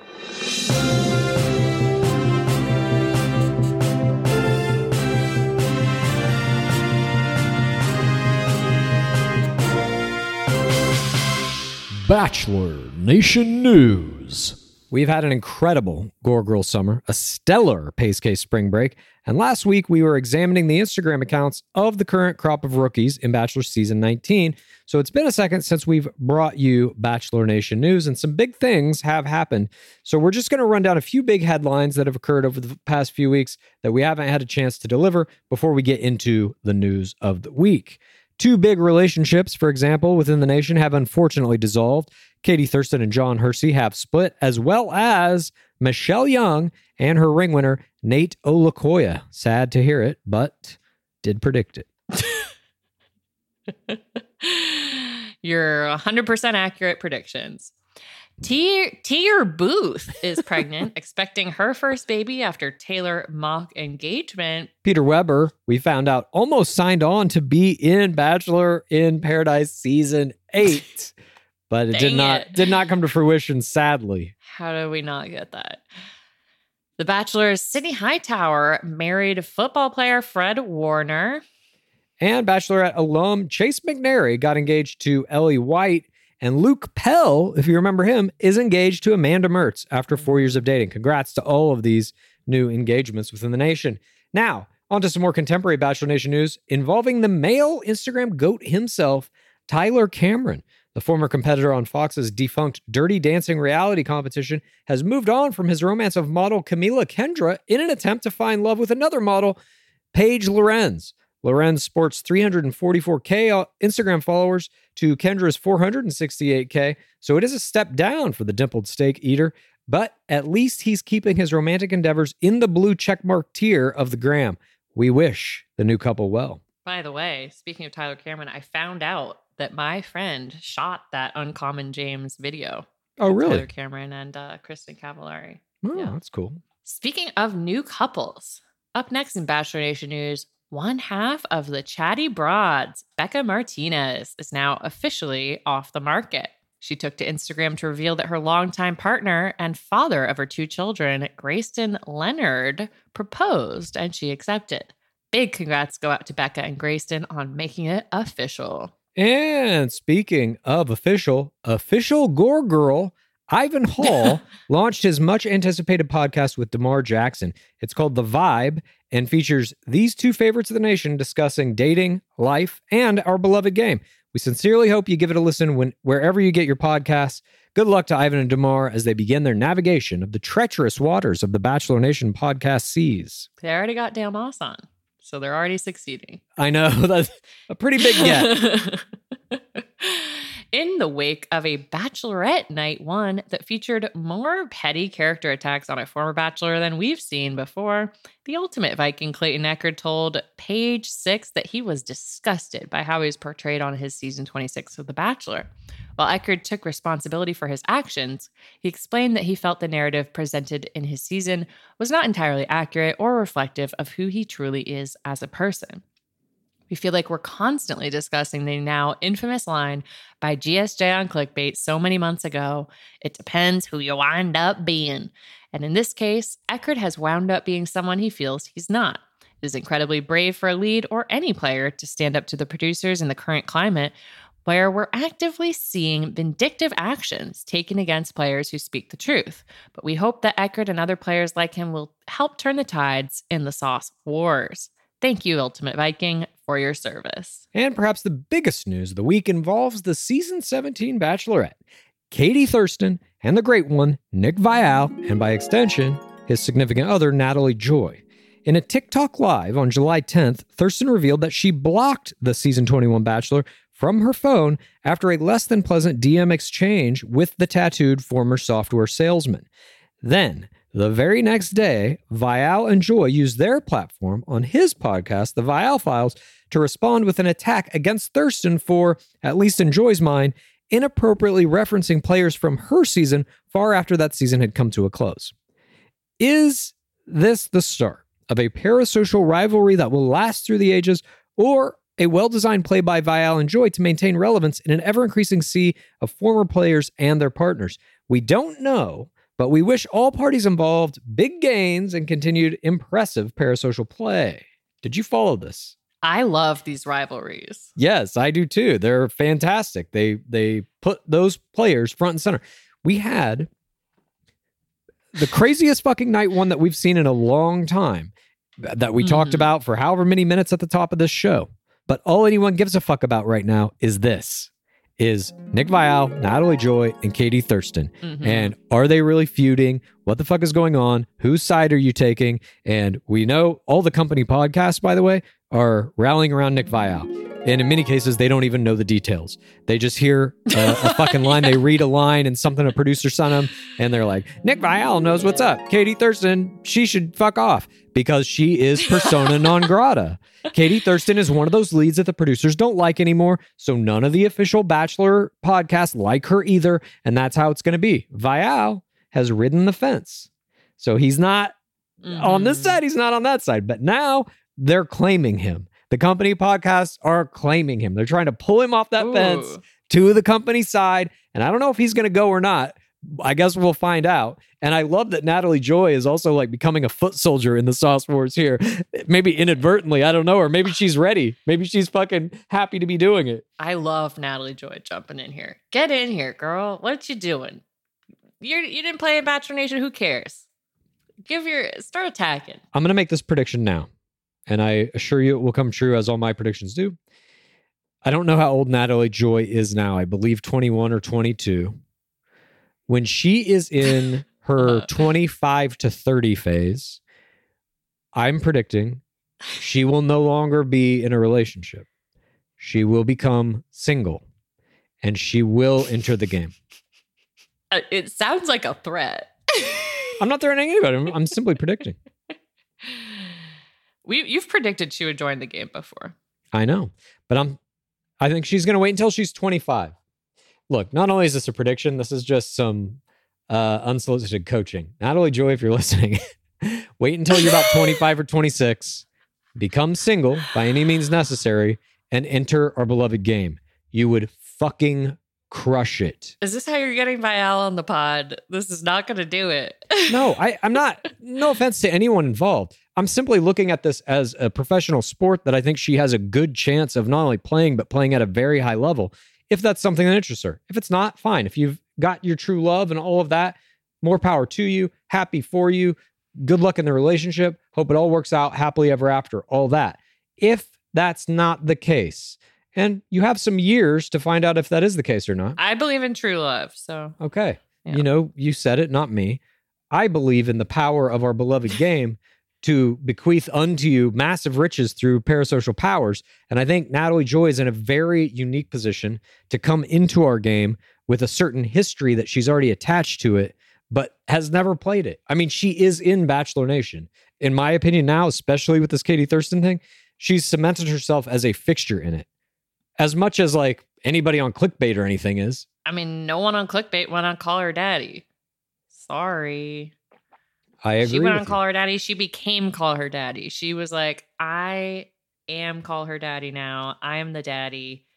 Bachelor Nation News. We've had an incredible Gore Girl summer, a stellar Pace Case spring break, and last week we were examining the Instagram accounts of the current crop of rookies in Bachelor Season nineteen. So it's been a second since we've brought you Bachelor Nation news, and some big things have happened. So we're just going to run down a few big headlines that have occurred over the past few weeks that we haven't had a chance to deliver before we get into the news of the week. Two big relationships, for example, within the nation have unfortunately dissolved. Katie Thurston and John Hersey have split, as well as Michelle Young and her ring winner, Nate Olakoya. Sad to hear it, but did predict it. Your one hundred percent accurate predictions. T- Tier Booth is pregnant, expecting her first baby after Taylor mock engagement. Peter Weber, we found out, almost signed on to be in Bachelor in Paradise Season eight. but it Dang did not it. did not come to fruition, sadly. How did we not get that? The Bachelor's Sydney Hightower married football player Fred Warner. And Bachelorette alum Chase McNary got engaged to Ellie White. And Luke Pell, if you remember him, is engaged to Amanda Mertz after four years of dating. Congrats to all of these new engagements within the nation. Now, on to some more contemporary Bachelor Nation news involving the male Instagram goat himself, Tyler Cameron. The former competitor on Fox's defunct Dirty Dancing reality competition has moved on from his romance of model Camila Kendra in an attempt to find love with another model, Paige Lorenz. Lorenz sports three hundred forty-four K Instagram followers to Kendra's four hundred sixty-eight K, so it is a step down for the dimpled steak eater, but at least he's keeping his romantic endeavors in the blue checkmark tier of the gram. We wish the new couple well. By the way, speaking of Tyler Cameron, I found out that my friend shot that Uncommon James video. Oh, really? Tyler Cameron and uh, Kristen Cavallari. Oh, Yeah. that's cool. Speaking of new couples, up next in Bachelor Nation news, one half of the Chatty Broads, Becca Martinez, is now officially off the market. She took to Instagram to reveal that her longtime partner and father of her two children, Grayston Leonard, proposed and she accepted. Big congrats go out to Becca and Grayston on making it official. And speaking of official, official Gore Girl, Ivan Hall launched his much anticipated podcast with DeMar Jackson. It's called The Vibe and features these two favorites of the nation discussing dating, life, and our beloved game. We sincerely hope you give it a listen when wherever you get your podcasts. Good luck to Ivan and DeMar as they begin their navigation of the treacherous waters of the Bachelor Nation podcast seas. They already got Dale Moss on, so they're already succeeding. I know, that's a pretty big get. In the wake of a Bachelorette night one that featured more petty character attacks on a former Bachelor than we've seen before, the ultimate Viking Clayton Echard told Page Six that he was disgusted by how he was portrayed on his season twenty-six of The Bachelor. While Echard took responsibility for his actions, he explained that he felt the narrative presented in his season was not entirely accurate or reflective of who he truly is as a person. We feel like we're constantly discussing the now infamous line by G S J on Clickbait so many months ago, it depends who you wind up being. And in this case, Echard has wound up being someone he feels he's not. It is incredibly brave for a lead or any player to stand up to the producers in the current climate where we're actively seeing vindictive actions taken against players who speak the truth. But we hope that Echard and other players like him will help turn the tides in the sauce wars. Thank you, Ultimate Viking, for your service. And perhaps the biggest news of the week involves the season seventeen Bachelorette, Katie Thurston and the great one, Nick Viall, and by extension, his significant other, Natalie Joy. In a TikTok live on July tenth, Thurston revealed that she blocked the season twenty-one Bachelor from her phone after a less than pleasant D M exchange with the tattooed former software salesman. Then, the very next day, Viall and Joy used their platform on his podcast, The Viall Files, to respond with an attack against Thurston for, at least in Joy's mind, inappropriately referencing players from her season far after that season had come to a close. Is this the start of a parasocial rivalry that will last through the ages, or a well-designed play by Viall and Joy to maintain relevance in an ever-increasing sea of former players and their partners? We don't know, but we wish all parties involved big gains and continued impressive parasocial play. Did you follow this? I love these rivalries. Yes, I do too. They're fantastic. They they put those players front and center. We had the craziest fucking night one that we've seen in a long time that we mm-hmm. talked about for however many minutes at the top of this show. But all anyone gives a fuck about right now is this. Is Nick Viall, Natalie Joy, and Katie Thurston. Mm-hmm. And are they really feuding? What the fuck is going on? Whose side are you taking? And we know all the company podcasts, by the way, are rallying around Nick Viall. And in many cases, they don't even know the details. They just hear a, a fucking line. They read a line and something a producer sent them. And they're like, Nick Viall knows what's up. Katie Thurston, she should fuck off because she is persona non grata. Katie Thurston is one of those leads that the producers don't like anymore. So none of the official Bachelor podcasts like her either. And that's how it's going to be. Viall has ridden the fence. So he's not mm-hmm. on this side. He's not on that side. But now they're claiming him. The company podcasts are claiming him. They're trying to pull him off that Ooh. fence. to the company side. And I don't know if he's going to go or not. I guess we'll find out. And I love that Natalie Joy is also like becoming a foot soldier in the Sauce Wars here. Maybe inadvertently, I don't know. Or maybe she's ready. Maybe she's fucking happy to be doing it. I love Natalie Joy jumping in here. Get in here, girl. What you doing? You're, you didn't play in Bachelor Nation. Who cares? Give your, start attacking. I'm going to make this prediction now. And I assure you it will come true, as all my predictions do. I don't know how old Natalie Joy is now. I believe twenty-one or twenty-two. When she is in her twenty-five to thirty phase, I'm predicting she will no longer be in a relationship. She will become single and she will enter the game. Uh, It sounds like a threat. I'm not threatening anybody. I'm, I'm simply predicting. We, you've predicted she would join the game before. I know, but I'm, I think she's going to wait until she's twenty-five. Look, not only is this a prediction, this is just some uh, unsolicited coaching. Natalie Joy, if you're listening, wait until you're about twenty-five or twenty-six, become single by any means necessary, and enter our beloved game. You would fucking crush it. Is this how you're getting Vial on the pod? This is not going to do it. No, I, I'm not. No offense to anyone involved. I'm simply looking at this as a professional sport that I think she has a good chance of not only playing, but playing at a very high level. If that's something that interests her. If it's not, fine. If you've got your true love and all of that, more power to you. Happy for you. Good luck in the relationship. Hope it all works out happily ever after. All that. If that's not the case, and you have some years to find out if that is the case or not. I believe in true love, so. Okay. Yeah. You know, you said it, not me. I believe in the power of our beloved game to bequeath unto you massive riches through parasocial powers. And I think Natalie Joy is in a very unique position to come into our game with a certain history that she's already attached to it, but has never played it. I mean, she is in Bachelor Nation. In my opinion now, especially with this Katie Thurston thing, she's cemented herself as a fixture in it. As much as like anybody on Clickbait or anything is. I mean, no one on Clickbait went on Call Her Daddy. Sorry. I agree. She went with on Call Her Daddy. She became Call Her Daddy. She was like, I am Call Her Daddy now. I am the daddy.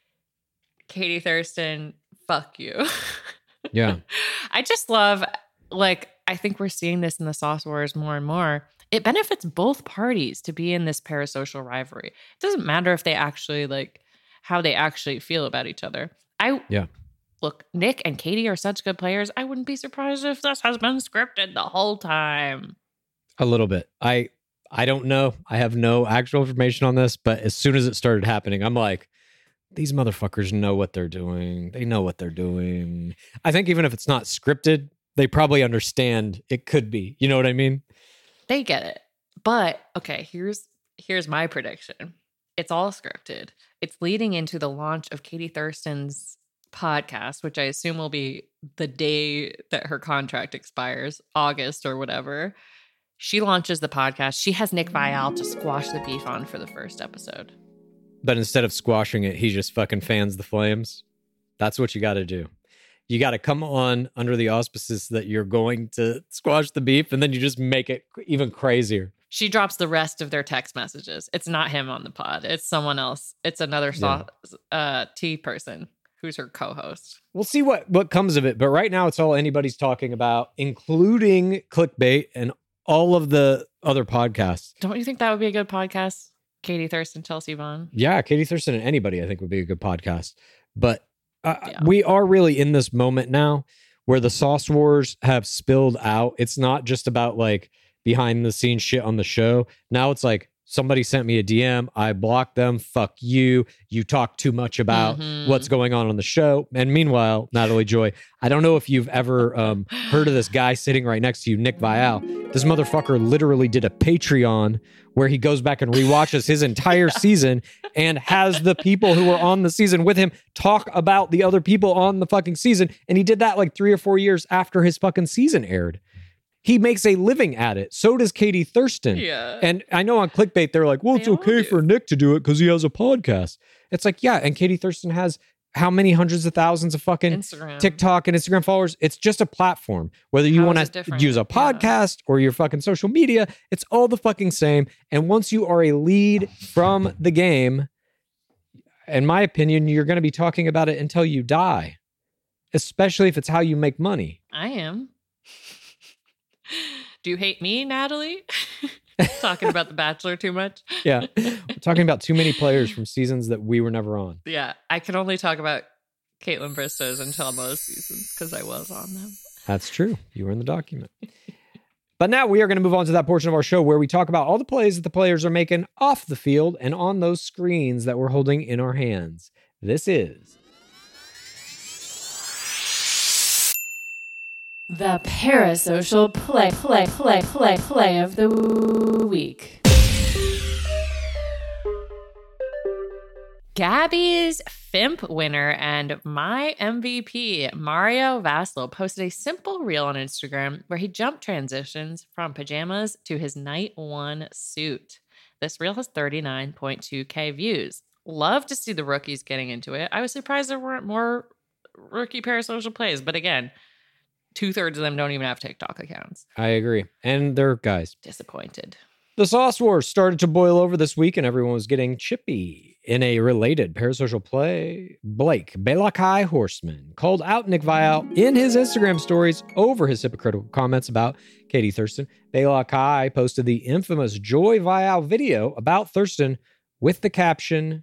Katie Thurston, fuck you. Yeah. I just love, like, I think we're seeing this in the Sauce Wars more and more. It benefits both parties to be in this parasocial rivalry. It doesn't matter if they actually, like, how they actually feel about each other. I Yeah. Look, Nick and Katie are such good players. I wouldn't be surprised if this has been scripted the whole time. A little bit. I I don't know. I have no actual information on this, but as soon as it started happening, I'm like, these motherfuckers know what they're doing. They know what they're doing. I think even if it's not scripted, they probably understand it could be. You know what I mean? They get it. But okay, here's here's my prediction. It's all scripted. It's leading into the launch of Katie Thurston's podcast, which I assume will be the day that her contract expires, August or whatever. She launches the podcast. She has Nick Vial to squash the beef on for the first episode. But instead of squashing it, he just fucking fans the flames. That's what you got to do. You got to come on under the auspices that you're going to squash the beef, and then you just make it even crazier. She drops the rest of their text messages. It's not him on the pod. It's someone else. It's another Yeah. so- uh, T person who's her co-host. We'll see what, what comes of it. But right now, it's all anybody's talking about, including Clickbait and all of the other podcasts. Don't you think that would be a good podcast? Katie Thurston, Chelsea Vaughn. Yeah, Katie Thurston and anybody, I think, would be a good podcast. But uh, Yeah. we are really in this moment now where the Sauce Wars have spilled out. It's not just about like behind the scenes shit on the show. Now it's like, somebody sent me a D M. I blocked them. Fuck you. You talk too much about Mhm. what's going on on the show. And meanwhile, Natalie Joy, I don't know if you've ever um, heard of this guy sitting right next to you, Nick Vial. This motherfucker literally did a Patreon where he goes back and rewatches his entire season and has the people who were on the season with him talk about the other people on the fucking season. And he did that like three or four years after his fucking season aired. He makes a living at it. So does Katie Thurston. Yeah. And I know on Clickbait, they're like, well, They it's all okay do. for Nick to do it because he has a podcast. It's like, yeah. And Katie Thurston has how many hundreds of thousands of fucking Instagram. TikTok and Instagram followers? It's just a platform. Whether you How want is it to different? use a Yeah. podcast or your fucking social media, it's all the fucking same. And once you are a lead from the game, in my opinion, you're going to be talking about it until you die, especially if it's how you make money. I am. Do you hate me, Natalie? Talking about The Bachelor too much? Yeah. We're talking about too many players from seasons that we were never on. Yeah. I can only talk about Caitlin Bristows until most seasons because I was on them. That's true. You were in the document. But now we are going to move on to that portion of our show where we talk about all the plays that the players are making off the field and on those screens that we're holding in our hands. This is the Parasocial Play, Play, Play, Play, Play of the Week. Gabby's F I M P winner and my M V P, Mario Vasilo, posted a simple reel on Instagram where he jump transitions from pajamas to his night one suit. This reel has thirty-nine point two K views. Love to see the rookies getting into it. I was surprised there weren't more rookie parasocial plays, but again, two-thirds of them don't even have TikTok accounts. I agree. And they're guys. Disappointed. The sauce wars started to boil over this week and everyone was getting chippy. In a related parasocial play, Blake Belakai Horseman called out Nick Viall in his Instagram stories over his hypocritical comments about Katie Thurston. Belakai posted the infamous Joy Viall video about Thurston with the caption,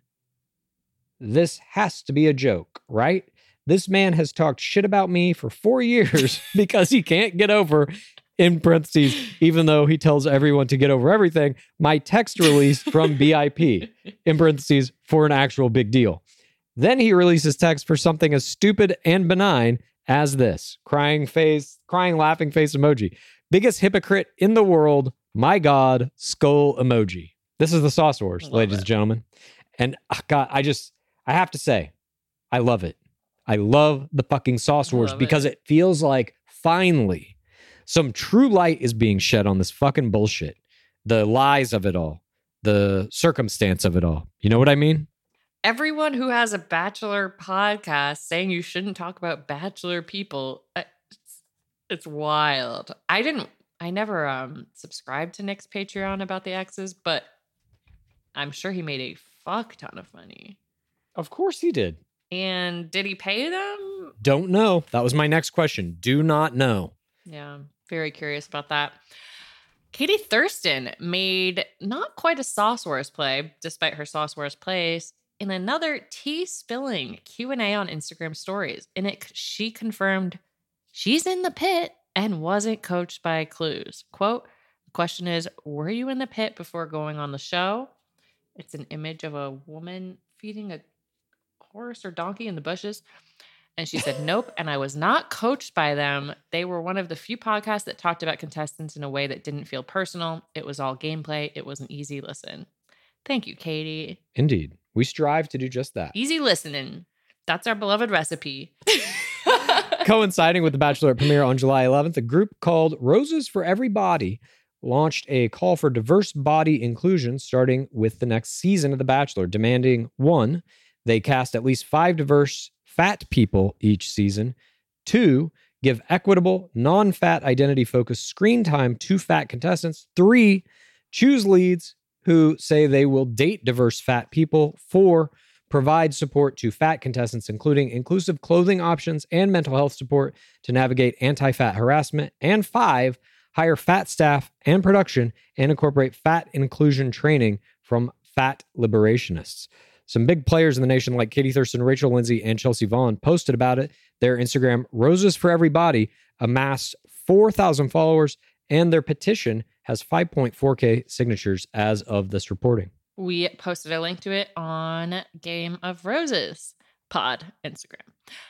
"This has to be a joke, right? This man has talked shit about me for four years because he can't get over," in parentheses, even though he tells everyone to get over everything, my text release from B I P, in parentheses, for an actual big deal. Then he releases text for something as stupid and benign as this, crying face, crying laughing face emoji. Biggest hypocrite in the world, my God, skull emoji. This is the Sauce Wars, Love ladies it. and gentlemen. And uh, God, I just, I have to say, I love it. I love the fucking Sauce I Wars love because it. it feels like finally some true light is being shed on this fucking bullshit. The lies of it all. The circumstance of it all. You know what I mean? Everyone who has a Bachelor podcast saying you shouldn't talk about Bachelor people, I- it's, it's wild. I didn't, I never um subscribed to Nick's Patreon about the exes, but I'm sure he made a fuck ton of money. Of course he did. And did he pay them? Don't know. That was my next question. Do not know. Yeah, very curious about that. Katie Thurston made not quite a Sauce Wars play, despite her Sauce Wars plays, in another tea-spilling Q and A on Instagram stories. In it, she confirmed she's in the pit and wasn't coached by Clues. Quote, the question is, were you in the pit before going on the show? It's an image of a woman feeding a horse or donkey in the bushes. And she said, nope. And I was not coached by them. They were one of the few podcasts that talked about contestants in a way that didn't feel personal. It was all gameplay. It was an easy listen. Thank you, Katie. Indeed. We strive to do just that. Easy listening. That's our beloved recipe. Coinciding with the Bachelorette premiere on July eleventh, a group called Roses for Everybody launched a call for diverse body inclusion starting with the next season of The Bachelor, demanding, one, they cast at least five diverse fat people each season. Two, give equitable, non-fat identity-focused screen time to fat contestants. Three, choose leads who say they will date diverse fat people. Four, provide support to fat contestants, including inclusive clothing options and mental health support to navigate anti-fat harassment. And five, hire fat staff and production and incorporate fat inclusion training from fat liberationists. Some big players in the nation like Katie Thurston, Rachel Lindsay, and Chelsea Vaughn posted about it. Their Instagram, Roses for Everybody, amassed four thousand followers, and their petition has five point four K signatures as of this reporting. We posted a link to it on Game of Roses pod Instagram.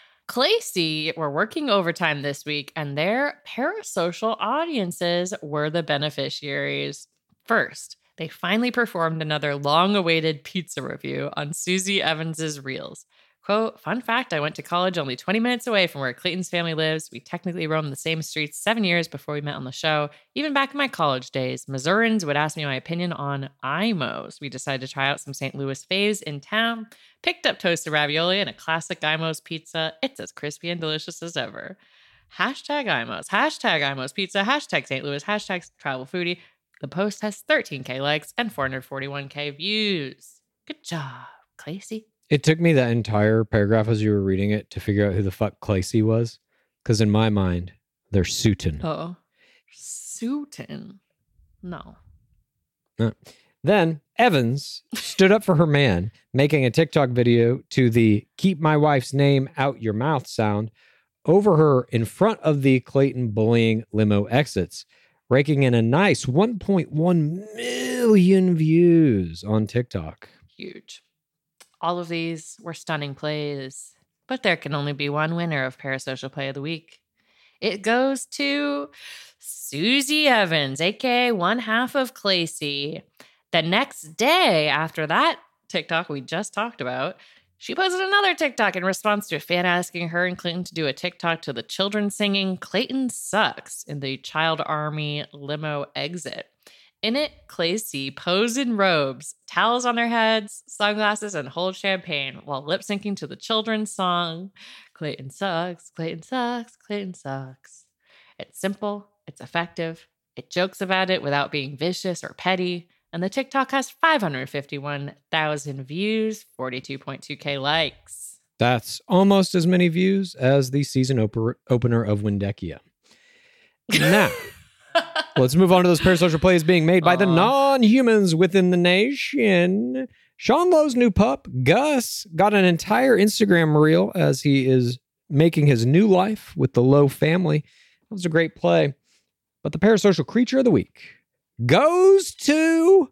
Clacy were working overtime this week, and their parasocial audiences were the beneficiaries. First, they finally performed another long-awaited pizza review on Susie Evans's Reels. Quote, fun fact, I went to college only twenty minutes away from where Clayton's family lives. We technically roamed the same streets seven years before we met on the show. Even back in my college days, Missourians would ask me my opinion on I M Os. We decided to try out some Saint Louis faves in town, picked up toasted ravioli and a classic I M Os pizza. It's as crispy and delicious as ever. Hashtag I M Os, hashtag I M Os pizza, hashtag Saint Louis, hashtag travel foodie. The post has thirteen K likes and four hundred forty-one K views. Good job, Clacy. It took me that entire paragraph as you were reading it to figure out who the fuck Clacy was. Because in my mind, they're Sutton. Oh. Sutton. No. Uh, then Evans stood up for her man, making a TikTok video to the "keep my wife's name out your mouth" sound over her in front of the Clayton bullying limo exits, raking in a nice one point one million views on TikTok. Huge. All of these were stunning plays, but there can only be one winner of Parasocial Play of the Week. It goes to Susie Evans, aka one half of Clacy. The next day after that TikTok we just talked about, she posted another TikTok in response to a fan asking her and Clayton to do a TikTok to the children singing "Clayton Sucks" in the Child Army limo exit. In it, Clacy posed in robes, towels on their heads, sunglasses, and hold champagne while lip-syncing to the children's song, "Clayton Sucks, Clayton Sucks, Clayton Sucks." It's simple, it's effective, it jokes about it without being vicious or petty, and the TikTok has five hundred fifty-one thousand views, forty-two point two K likes. That's almost as many views as the season op- opener of Windekia. Now, let's move on to those parasocial plays being made by Aww. the non-humans within the nation. Sean Lowe's new pup, Gus, got an entire Instagram reel as he is making his new life with the Lowe family. It was a great play. But the parasocial creature of the week goes to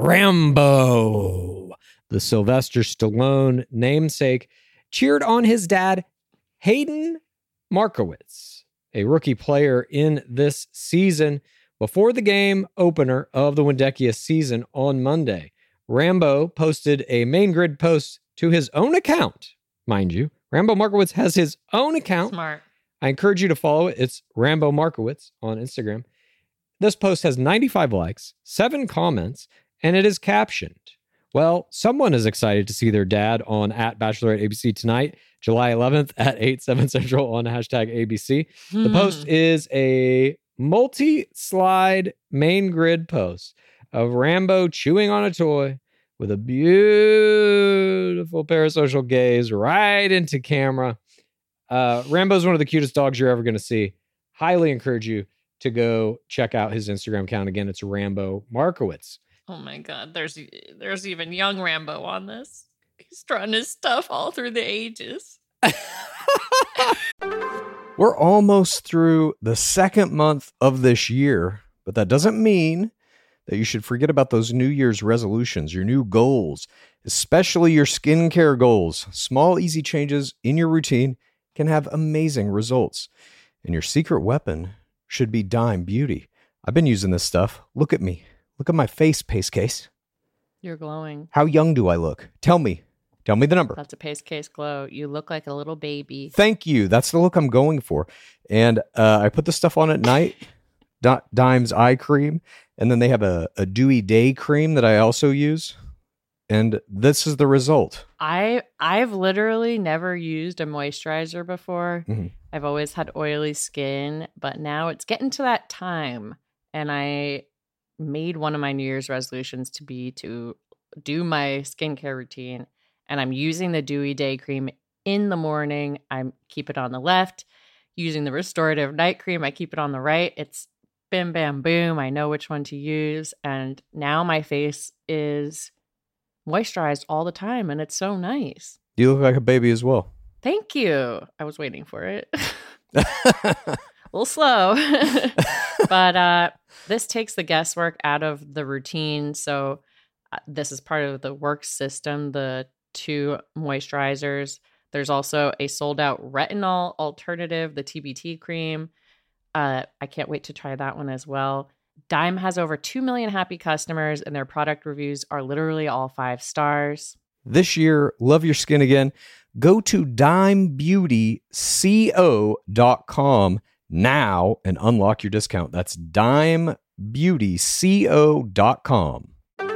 Rambo. The Sylvester Stallone namesake cheered on his dad, Hayden Markowitz, a rookie player in this season. Before the game opener of the Windekia season on Monday, Rambo posted a main grid post to his own account, mind you. Rambo Markowitz has his own account. Smart. I encourage you to follow it. It's Rambo Markowitz on Instagram. This post has ninety-five likes, seven comments, and it is captioned, well, someone is excited to see their dad on at Bachelorette A B C tonight, July eleventh at eight, seven Central on hashtag A B C. The post is a multi-slide main grid post of Rambo chewing on a toy with a beautiful parasocial gaze right into camera. Uh, Rambo's one of the cutest dogs you're ever going to see. Highly encourage you to go check out his Instagram account. Again, it's Rambo Markowitz. Oh my God, there's there's even young Rambo on this. He's drawn his stuff all through the ages. We're almost through the second month of this year, but that doesn't mean that you should forget about those New Year's resolutions, your new goals, especially your skincare goals. Small, easy changes in your routine can have amazing results. And your secret weapon should be Dime Beauty. I've been using this stuff. Look at me. Look at my face, Pace Case. You're glowing. How young do I look? Tell me. Tell me the number. That's a Pace Case glow. You look like a little baby. Thank you. That's the look I'm going for. And uh, I put the stuff on at night. D- Dime's eye cream. And then they have a, a dewy day cream that I also use. And this is the result. I, I've literally never used a moisturizer before. Mm-hmm. I've always had oily skin, but now it's getting to that time. And I made one of my New Year's resolutions to be to do my skincare routine. And I'm using the Dewy Day Cream in the morning. I keep it on the left. Using the Restorative Night Cream, I keep it on the right. It's bim, bam, boom. I know which one to use. And now my face is moisturized all the time. And it's so nice. You look like a baby as well. Thank you. I was waiting for it. A little slow. But uh, this takes the guesswork out of the routine. So uh, this is part of the work system, the two moisturizers. There's also a sold out retinol alternative, the T B T cream. Uh, I can't wait to try that one as well. Dime has over two million happy customers and their product reviews are literally all five stars. This year, love your skin again. Go to dime beauty co dot com now and unlock your discount. That's dime beauty co dot com.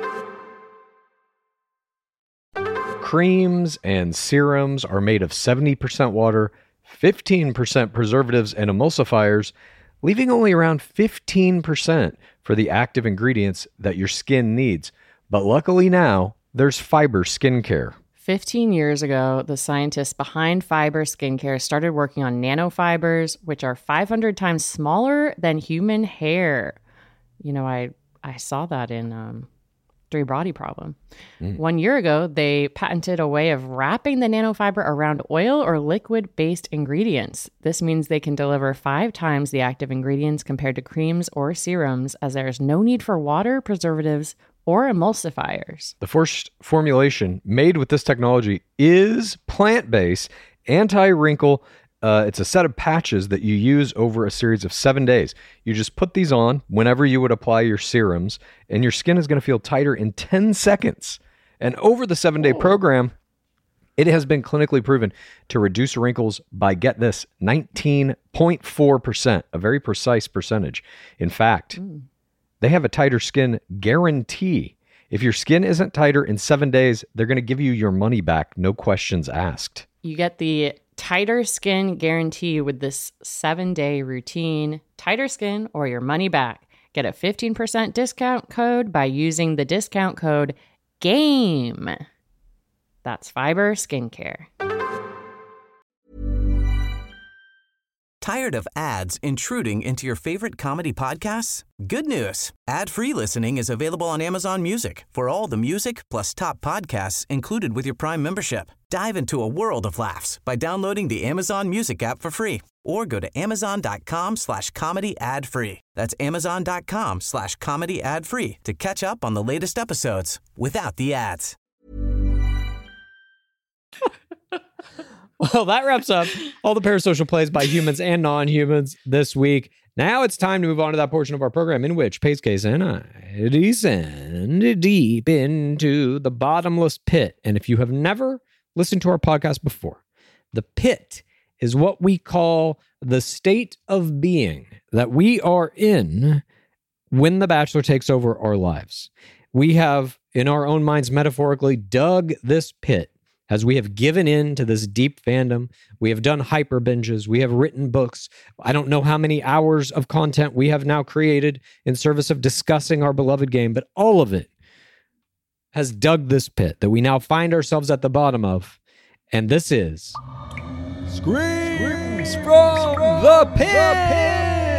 Creams and serums are made of seventy percent water, fifteen percent preservatives and emulsifiers, leaving only around fifteen percent for the active ingredients that your skin needs. But luckily now, there's Fiber Skincare. fifteen years ago, the scientists behind Fiber Skincare started working on nanofibers, which are five hundred times smaller than human hair. You know, I, I saw that in um, Three Body Problem. Mm. One year ago, they patented a way of wrapping the nanofiber around oil or liquid-based ingredients. This means they can deliver five times the active ingredients compared to creams or serums, as there is no need for water, preservatives, or emulsifiers. The first formulation made with this technology is plant-based, anti-wrinkle. Uh, it's a set of patches that you use over a series of seven days. You just put these on whenever you would apply your serums, and your skin is going to feel tighter in ten seconds. And over the seven-day oh. program, it has been clinically proven to reduce wrinkles by, get this, nineteen point four percent, a very precise percentage. In fact, mm. they have a tighter skin guarantee. If your skin isn't tighter in seven days, they're going to give you your money back, no questions asked. You get the tighter skin guarantee with this seven-day routine. Tighter skin or your money back. Get a fifteen percent discount code by using the discount code GAME. That's Fiber Skincare. Tired of ads intruding into your favorite comedy podcasts? Good news. Ad-free listening is available on Amazon Music for all the music plus top podcasts included with your Prime membership. Dive into a world of laughs by downloading the Amazon Music app for free or go to amazon.com slash comedy ad free. That's amazon.com slash comedy ad free to catch up on the latest episodes without the ads. Well, that wraps up all the parasocial plays by humans and non-humans this week. Now it's time to move on to that portion of our program in which Pace Case and I descend deep into the bottomless pit. And if you have never listened to our podcast before, the pit is what we call the state of being that we are in when The Bachelor takes over our lives. We have, in our own minds, metaphorically dug this pit as we have given in to this deep fandom. We have done hyper binges. We have written books. I don't know how many hours of content we have now created in service of discussing our beloved game, but all of it has dug this pit that we now find ourselves at the bottom of. And this is Screams from the Pit!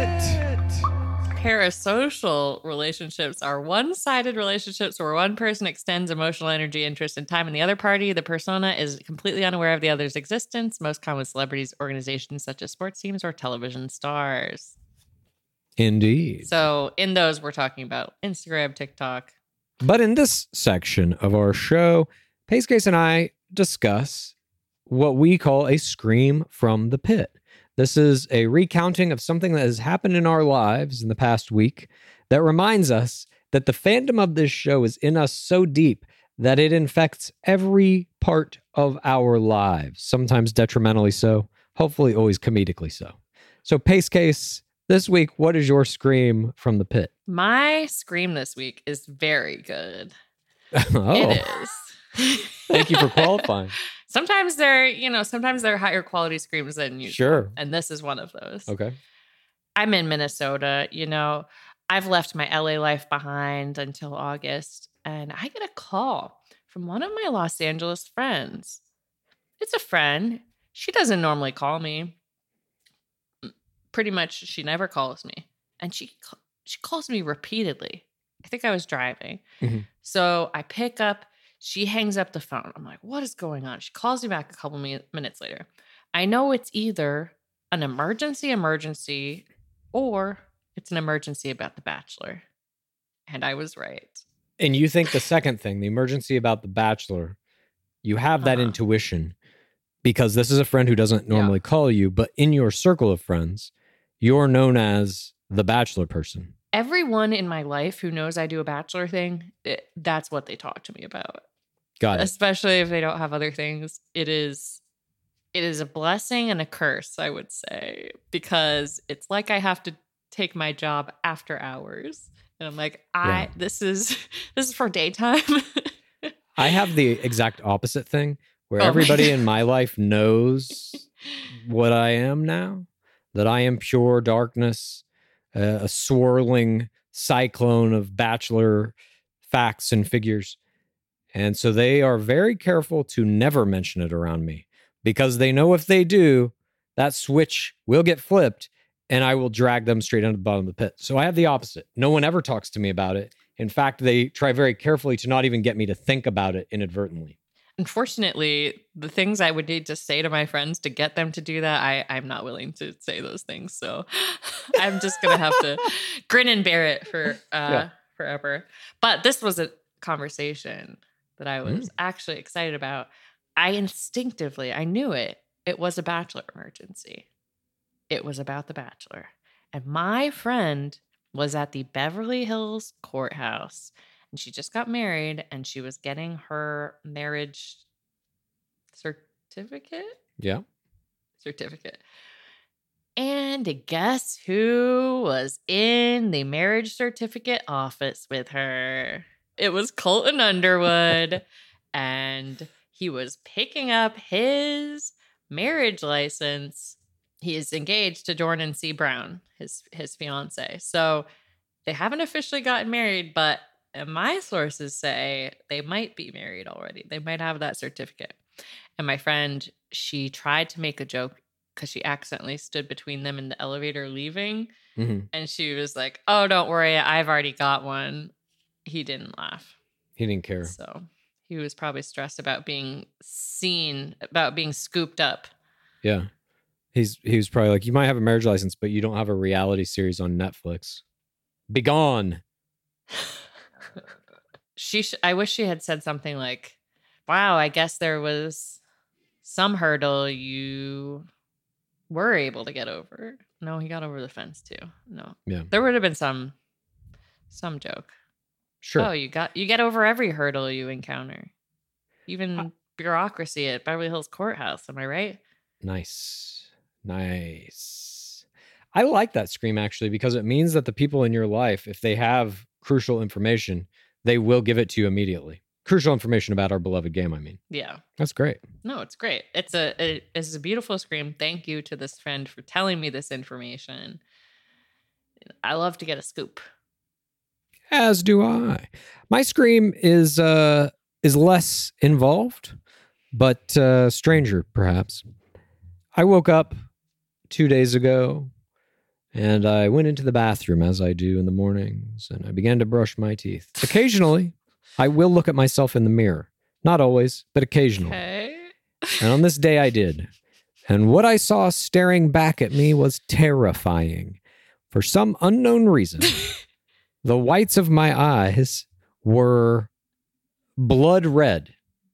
Parasocial relationships are one-sided relationships where one person extends emotional energy, interest, and time in the other party. The persona is completely unaware of the other's existence, most common with celebrities, organizations such as sports teams or television stars. Indeed. So in those, we're talking about Instagram, TikTok. But in this section of our show, Pace Case and I discuss what we call a scream from the pit. This is a recounting of something that has happened in our lives in the past week that reminds us that the fandom of this show is in us so deep that it infects every part of our lives, sometimes detrimentally so, hopefully always comedically so. So Pace Case, this week, what is your scream from the pit? My scream this week is very good. Oh. It is. Thank you for qualifying. Sometimes they're, you know, sometimes they're higher quality screams than usual. Sure. And this is one of those. Okay. I'm in Minnesota. You know, I've left my L A life behind until August, and I get a call from one of my Los Angeles friends. It's a friend. She doesn't normally call me. Pretty much, she never calls me. And she she calls me repeatedly. I think I was driving. Mm-hmm. So I pick up. She hangs up the phone. I'm like, what is going on? She calls me back a couple mi- minutes later. I know it's either an emergency emergency or it's an emergency about The Bachelor. And I was right. And you think the second thing, the emergency about The Bachelor, you have that uh-huh. intuition because this is a friend who doesn't normally yeah. call you, but in your circle of friends, you're known as the Bachelor person. Everyone in my life who knows I do a Bachelor thing, it, that's what they talk to me about. Got it. Especially if they don't have other things. It is it is a blessing and a curse, I would say, because it's like I have to take my job after hours. And I'm like, I yeah. this is this is for daytime. I have the exact opposite thing where oh everybody my in my life knows what I am now, that I am pure darkness, uh, a swirling cyclone of Bachelor facts and figures. And so they are very careful to never mention it around me because they know if they do, that switch will get flipped and I will drag them straight into the bottom of the pit. So I have the opposite. No one ever talks to me about it. In fact, they try very carefully to not even get me to think about it inadvertently. Unfortunately, the things I would need to say to my friends to get them to do that, I, I'm not willing to say those things. So I'm just going to have to grin and bear it for uh, yeah. forever. But this was a conversation that I was mm. actually excited about. I instinctively, I knew it. It was a Bachelor emergency. It was about the Bachelor. And my friend was at the Beverly Hills courthouse. And she just got married and she was getting her marriage certificate? Yeah. Certificate. And guess who was in the marriage certificate office with her? It was Colton Underwood. And he was picking up his marriage license. He is engaged to Jordan C. Brown, his, his fiance. So they haven't officially gotten married, but and my sources say they might be married already. They might have that certificate. And my friend, she tried to make a joke because she accidentally stood between them in the elevator leaving. Mm-hmm. And she was like, oh, don't worry. I've already got one. He didn't laugh. He didn't care. So he was probably stressed about being seen, about being scooped up. Yeah. He's He was probably like, you might have a marriage license, but you don't have a reality series on Netflix. Be gone. She, sh- I wish she had said something like, wow, I guess there was some hurdle you were able to get over. No, he got over the fence too. No. Yeah. There would have been some, some joke. Sure. Oh, you got, you get over every hurdle you encounter. Even uh, bureaucracy at Beverly Hills Courthouse. Am I right? Nice. Nice. I like that scream actually, because it means that the people in your life, if they have crucial information, they will give it to you immediately. Crucial information about our beloved game, I mean. Yeah. That's great. No, it's great. It's a, it, it's a beautiful scream. Thank you to this friend for telling me this information. I love to get a scoop. As do I. My scream is uh, is less involved, but uh, stranger, perhaps. I woke up two days ago, and I went into the bathroom as I do in the mornings, and I began to brush my teeth. Occasionally, I will look at myself in the mirror. Not always, but occasionally. Okay. And on this day I did. And what I saw staring back at me was terrifying. For some unknown reason, the whites of my eyes were blood red.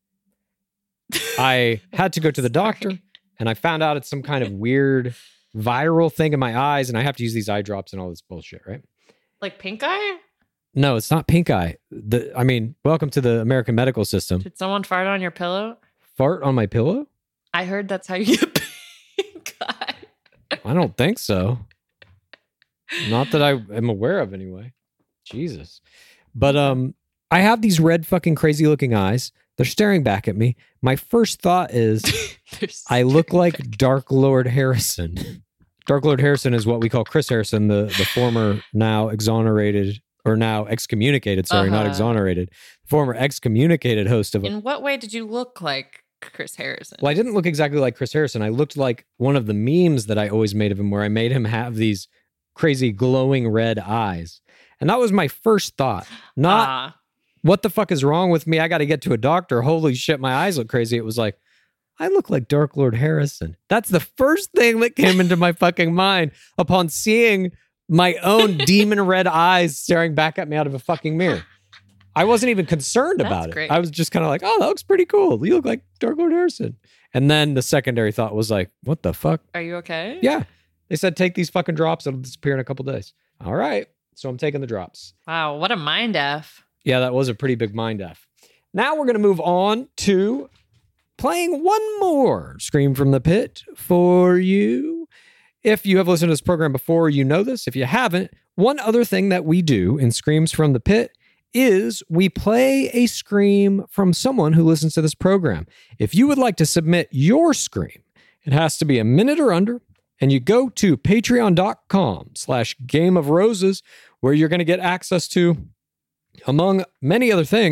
I had to go to the doctor, and I found out it's some kind of weird viral thing in my eyes, and I have to use these eye drops and all this bullshit, right? Like pink eye? No, it's not pink eye. The, I mean, welcome to the American medical system. Did someone fart on your pillow? Fart on my pillow? I heard that's how you get pink eye. I don't think so. Not that I am aware of anyway. Jesus. But um, I have these red fucking crazy looking eyes. They're staring back at me. My first thought is I look like Dark Lord Harrison. Dark Lord Harrison is what we call Chris Harrison, the, the former now exonerated, or now excommunicated, sorry, uh-huh. not exonerated, former excommunicated host of... A, In what way did you look like Chris Harrison? Well, I didn't look exactly like Chris Harrison. I looked like one of the memes that I always made of him, where I made him have these crazy glowing red eyes. And that was my first thought. Not, uh. what the fuck is wrong with me? I got to get to a doctor. Holy shit, my eyes look crazy. It was like, I look like Dark Lord Harrison. That's the first thing that came into my fucking mind upon seeing my own demon red eyes staring back at me out of a fucking mirror. I wasn't even concerned That's about great. it. I was just kind of like, oh, that looks pretty cool. You look like Dark Lord Harrison. And then the secondary thought was like, what the fuck? Are you okay? Yeah. They said, take these fucking drops. It'll disappear in a couple days. All right. So I'm taking the drops. Wow. What a mind F. Yeah, that was a pretty big mind F. Now we're going to move on to playing one more Scream from the Pit for you. If you have listened to this program before, you know this. If you haven't, one other thing that we do in Screams from the Pit is we play a scream from someone who listens to this program. If you would like to submit your scream, it has to be a minute or under, and you go to patreon.com slash Game of Roses, where you're going to get access to, among many other things,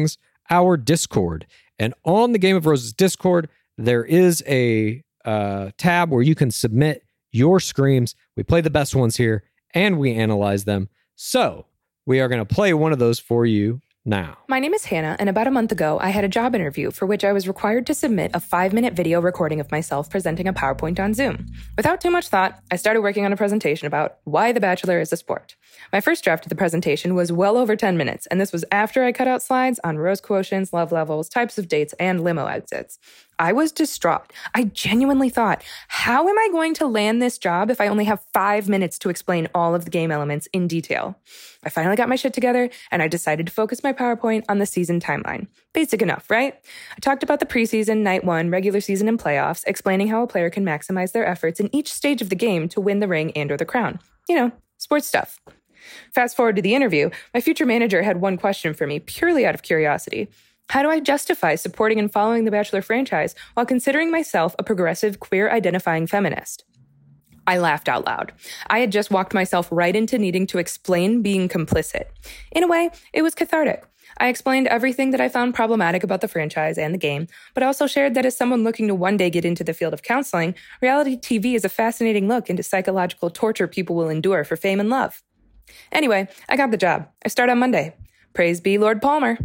our Discord. And on the Game of Roses Discord, there is a uh, tab where you can submit your screams. We play the best ones here and we analyze them. So we are going to play one of those for you now. My name is Hannah, and about a month ago, I had a job interview for which I was required to submit a five-minute video recording of myself presenting a PowerPoint on Zoom. Without too much thought, I started working on a presentation about why The Bachelor is a sport. My first draft of the presentation was well over ten minutes, and this was after I cut out slides on rose quotients, love levels, types of dates, and limo exits. I was distraught. I genuinely thought, how am I going to land this job if I only have five minutes to explain all of the game elements in detail? I finally got my shit together, and I decided to focus my PowerPoint on the season timeline. Basic enough, right? I talked about the preseason, night one, regular season, and playoffs, explaining how a player can maximize their efforts in each stage of the game to win the ring and or the crown. You know, sports stuff. Fast forward to the interview, my future manager had one question for me, purely out of curiosity. How do I justify supporting and following the Bachelor franchise while considering myself a progressive, queer-identifying feminist? I laughed out loud. I had just walked myself right into needing to explain being complicit. In a way, it was cathartic. I explained everything that I found problematic about the franchise and the game, but also shared that as someone looking to one day get into the field of counseling, reality T V is a fascinating look into psychological torture people will endure for fame and love. Anyway, I got the job. I start on Monday. Praise be Lord Palmer.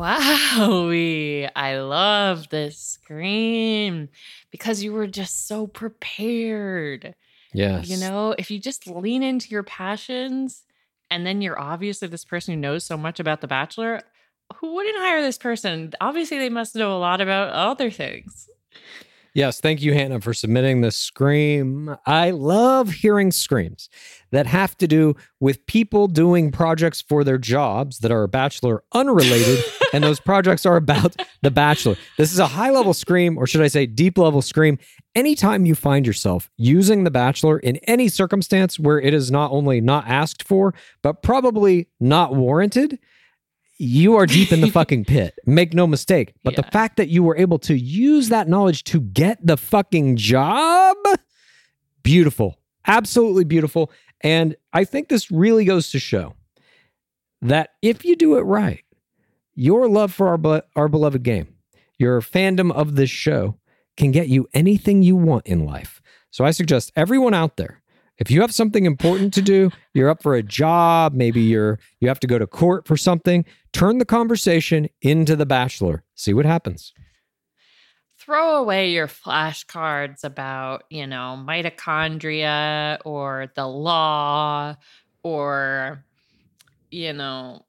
Wowie. I love this scream because you were just so prepared. Yes. You know, if you just lean into your passions and then you're obviously this person who knows so much about The Bachelor, who wouldn't hire this person? Obviously, they must know a lot about other things. Yes, thank you, Hannah, for submitting the scream. I love hearing screams that have to do with people doing projects for their jobs that are Bachelor unrelated, and those projects are about The Bachelor. This is a high-level scream, or should I say deep-level scream. Anytime you find yourself using The Bachelor in any circumstance where it is not only not asked for, but probably not warranted, you are deep in the fucking pit. Make no mistake. But Yeah. the fact that you were able to use that knowledge to get the fucking job, beautiful. Absolutely beautiful. And I think this really goes to show that if you do it right, your love for our, be- our beloved game, your fandom of this show can get you anything you want in life. So I suggest everyone out there, if you have something important to do, you're up for a job, maybe you're you have to go to court for something, turn the conversation into The Bachelor. See what happens. Throw away your flashcards about, you know, mitochondria or the law or, you know,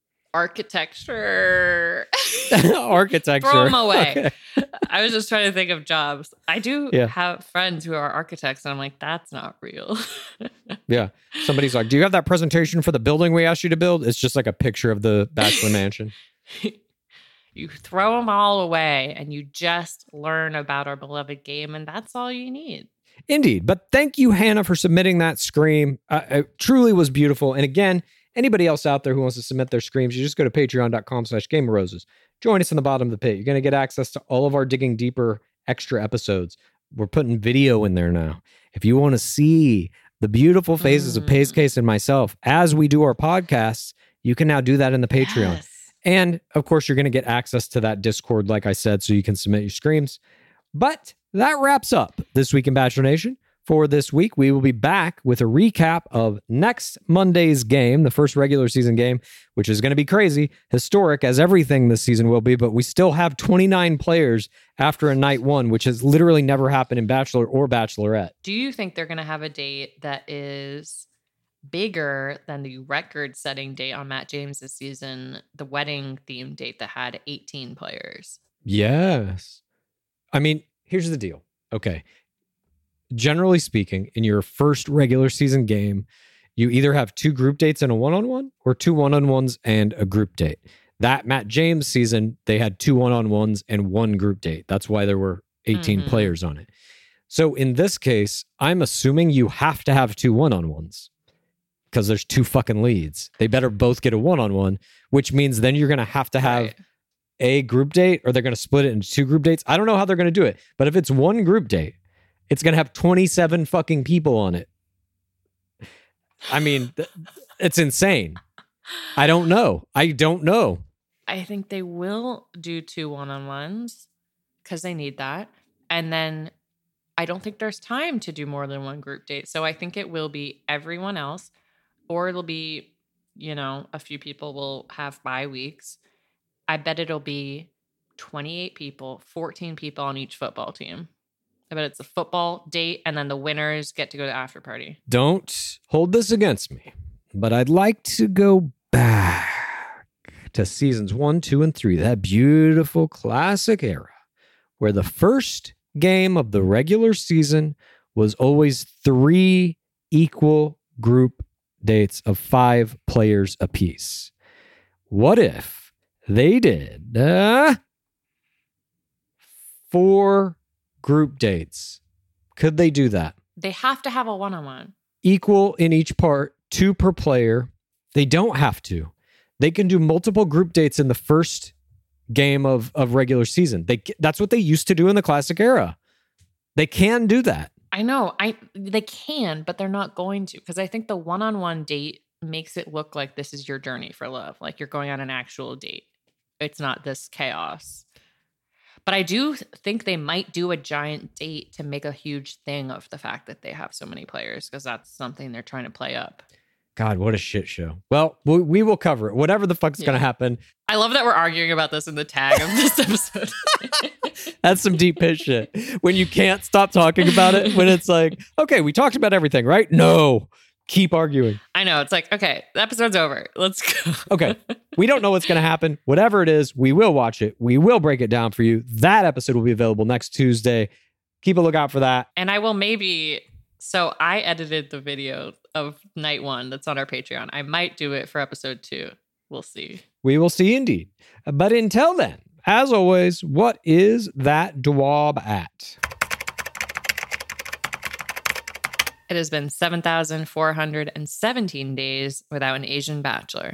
architecture. Architecture. Throw them away. Okay. I was just trying to think of jobs. I do Yeah. have friends who are architects, and I'm like, that's not real. Yeah. Somebody's like, do you have that presentation for the building we asked you to build? It's just like a picture of the Bachelor Mansion. You throw them all away, and you just learn about our beloved game, and that's all you need. Indeed. But thank you, Hannah, for submitting that scream. Uh, it truly was beautiful. And again, anybody else out there who wants to submit their screams, you just go to patreon.com slash Game of Roses. Join us in the bottom of the pit. You're going to get access to all of our Digging Deeper extra episodes. We're putting video in there now. If you want to see the beautiful faces Mm. of Pace Case and myself as we do our podcasts, you can now do that in the Patreon. Yes. And of course, you're going to get access to that Discord, like I said, so you can submit your screams. But that wraps up This Week in Bachelor Nation. For this week, we will be back with a recap of next Monday's game, the first regular season game, which is going to be crazy, historic as everything this season will be, but we still have twenty-nine players after a night one, which has literally never happened in Bachelor or Bachelorette. Do you think they're going to have a date that is bigger than the record-setting date on Matt James's season, the wedding theme date that had eighteen players? Yes. I mean, here's the deal. Okay. Generally speaking, in your first regular season game, you either have two group dates and a one-on-one or two one-on-ones and a group date. That Matt James season, they had two one-on-ones and one group date. That's why there were eighteen Mhm. players on it. So in this case, I'm assuming you have to have two one-on-ones because there's two fucking leads. They better both get a one-on-one, which means then you're going to have to have Right. a group date, or they're going to split it into two group dates. I don't know how they're going to do it, but if it's one group date, it's going to have twenty-seven fucking people on it. I mean, th- it's insane. I don't know. I don't know. I think they will do two one-on-ones because they need that. And then I don't think there's time to do more than one group date. So I think it will be everyone else, or it'll be, you know, a few people will have bye weeks. I bet it'll be twenty-eight people, fourteen people on each football team. I bet it's a football date, and then the winners get to go to after party. Don't hold this against me, but I'd like to go back to seasons one, two, and three, that beautiful classic era where the first game of the regular season was always three equal group dates of five players apiece. What if they did uh, four group dates? Could they do that? They have to have a one-on-one. Equal in each part, two per player. They don't have to. They can do multiple group dates in the first game of, of regular season. They That's what they used to do in the classic era. They can do that. I know. I They can, but they're not going to, because I think the one-on-one date makes it look like this is your journey for love. Like you're going on an actual date. It's not this chaos. But I do think they might do a giant date to make a huge thing of the fact that they have so many players, because that's something they're trying to play up. God, what a shit show. Well, we, we will cover it. Whatever the fuck's yeah. going to happen. I love that we're arguing about this in the tag of this episode. That's some deep pitch shit. When you can't stop talking about it, when it's like, okay, we talked about everything, right? No. Keep arguing. I know. It's like, okay, the episode's over. Let's go. Okay. We don't know what's going to happen. Whatever it is, we will watch it. We will break it down for you. That episode will be available next Tuesday. Keep a lookout for that. And I will maybe... So I edited the video of night one that's on our Patreon. I might do it for episode two. We'll see. We will see indeed. But until then, as always, what is that D W A B at? It has been seven thousand four hundred seventeen days without an Asian bachelor.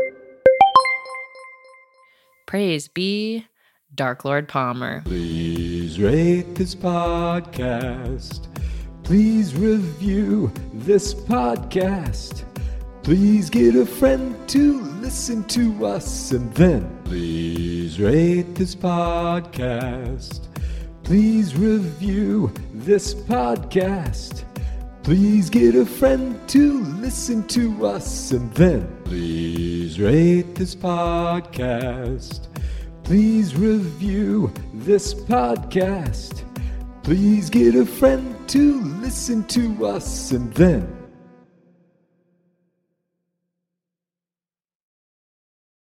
Praise be Dark Lord Palmer. Please rate this podcast. Please review this podcast. Please get a friend to listen to us. And then please rate this podcast. Please review this podcast. Please get a friend to listen to us. And then please rate this podcast. Please review this podcast. Please get a friend to listen to us. And then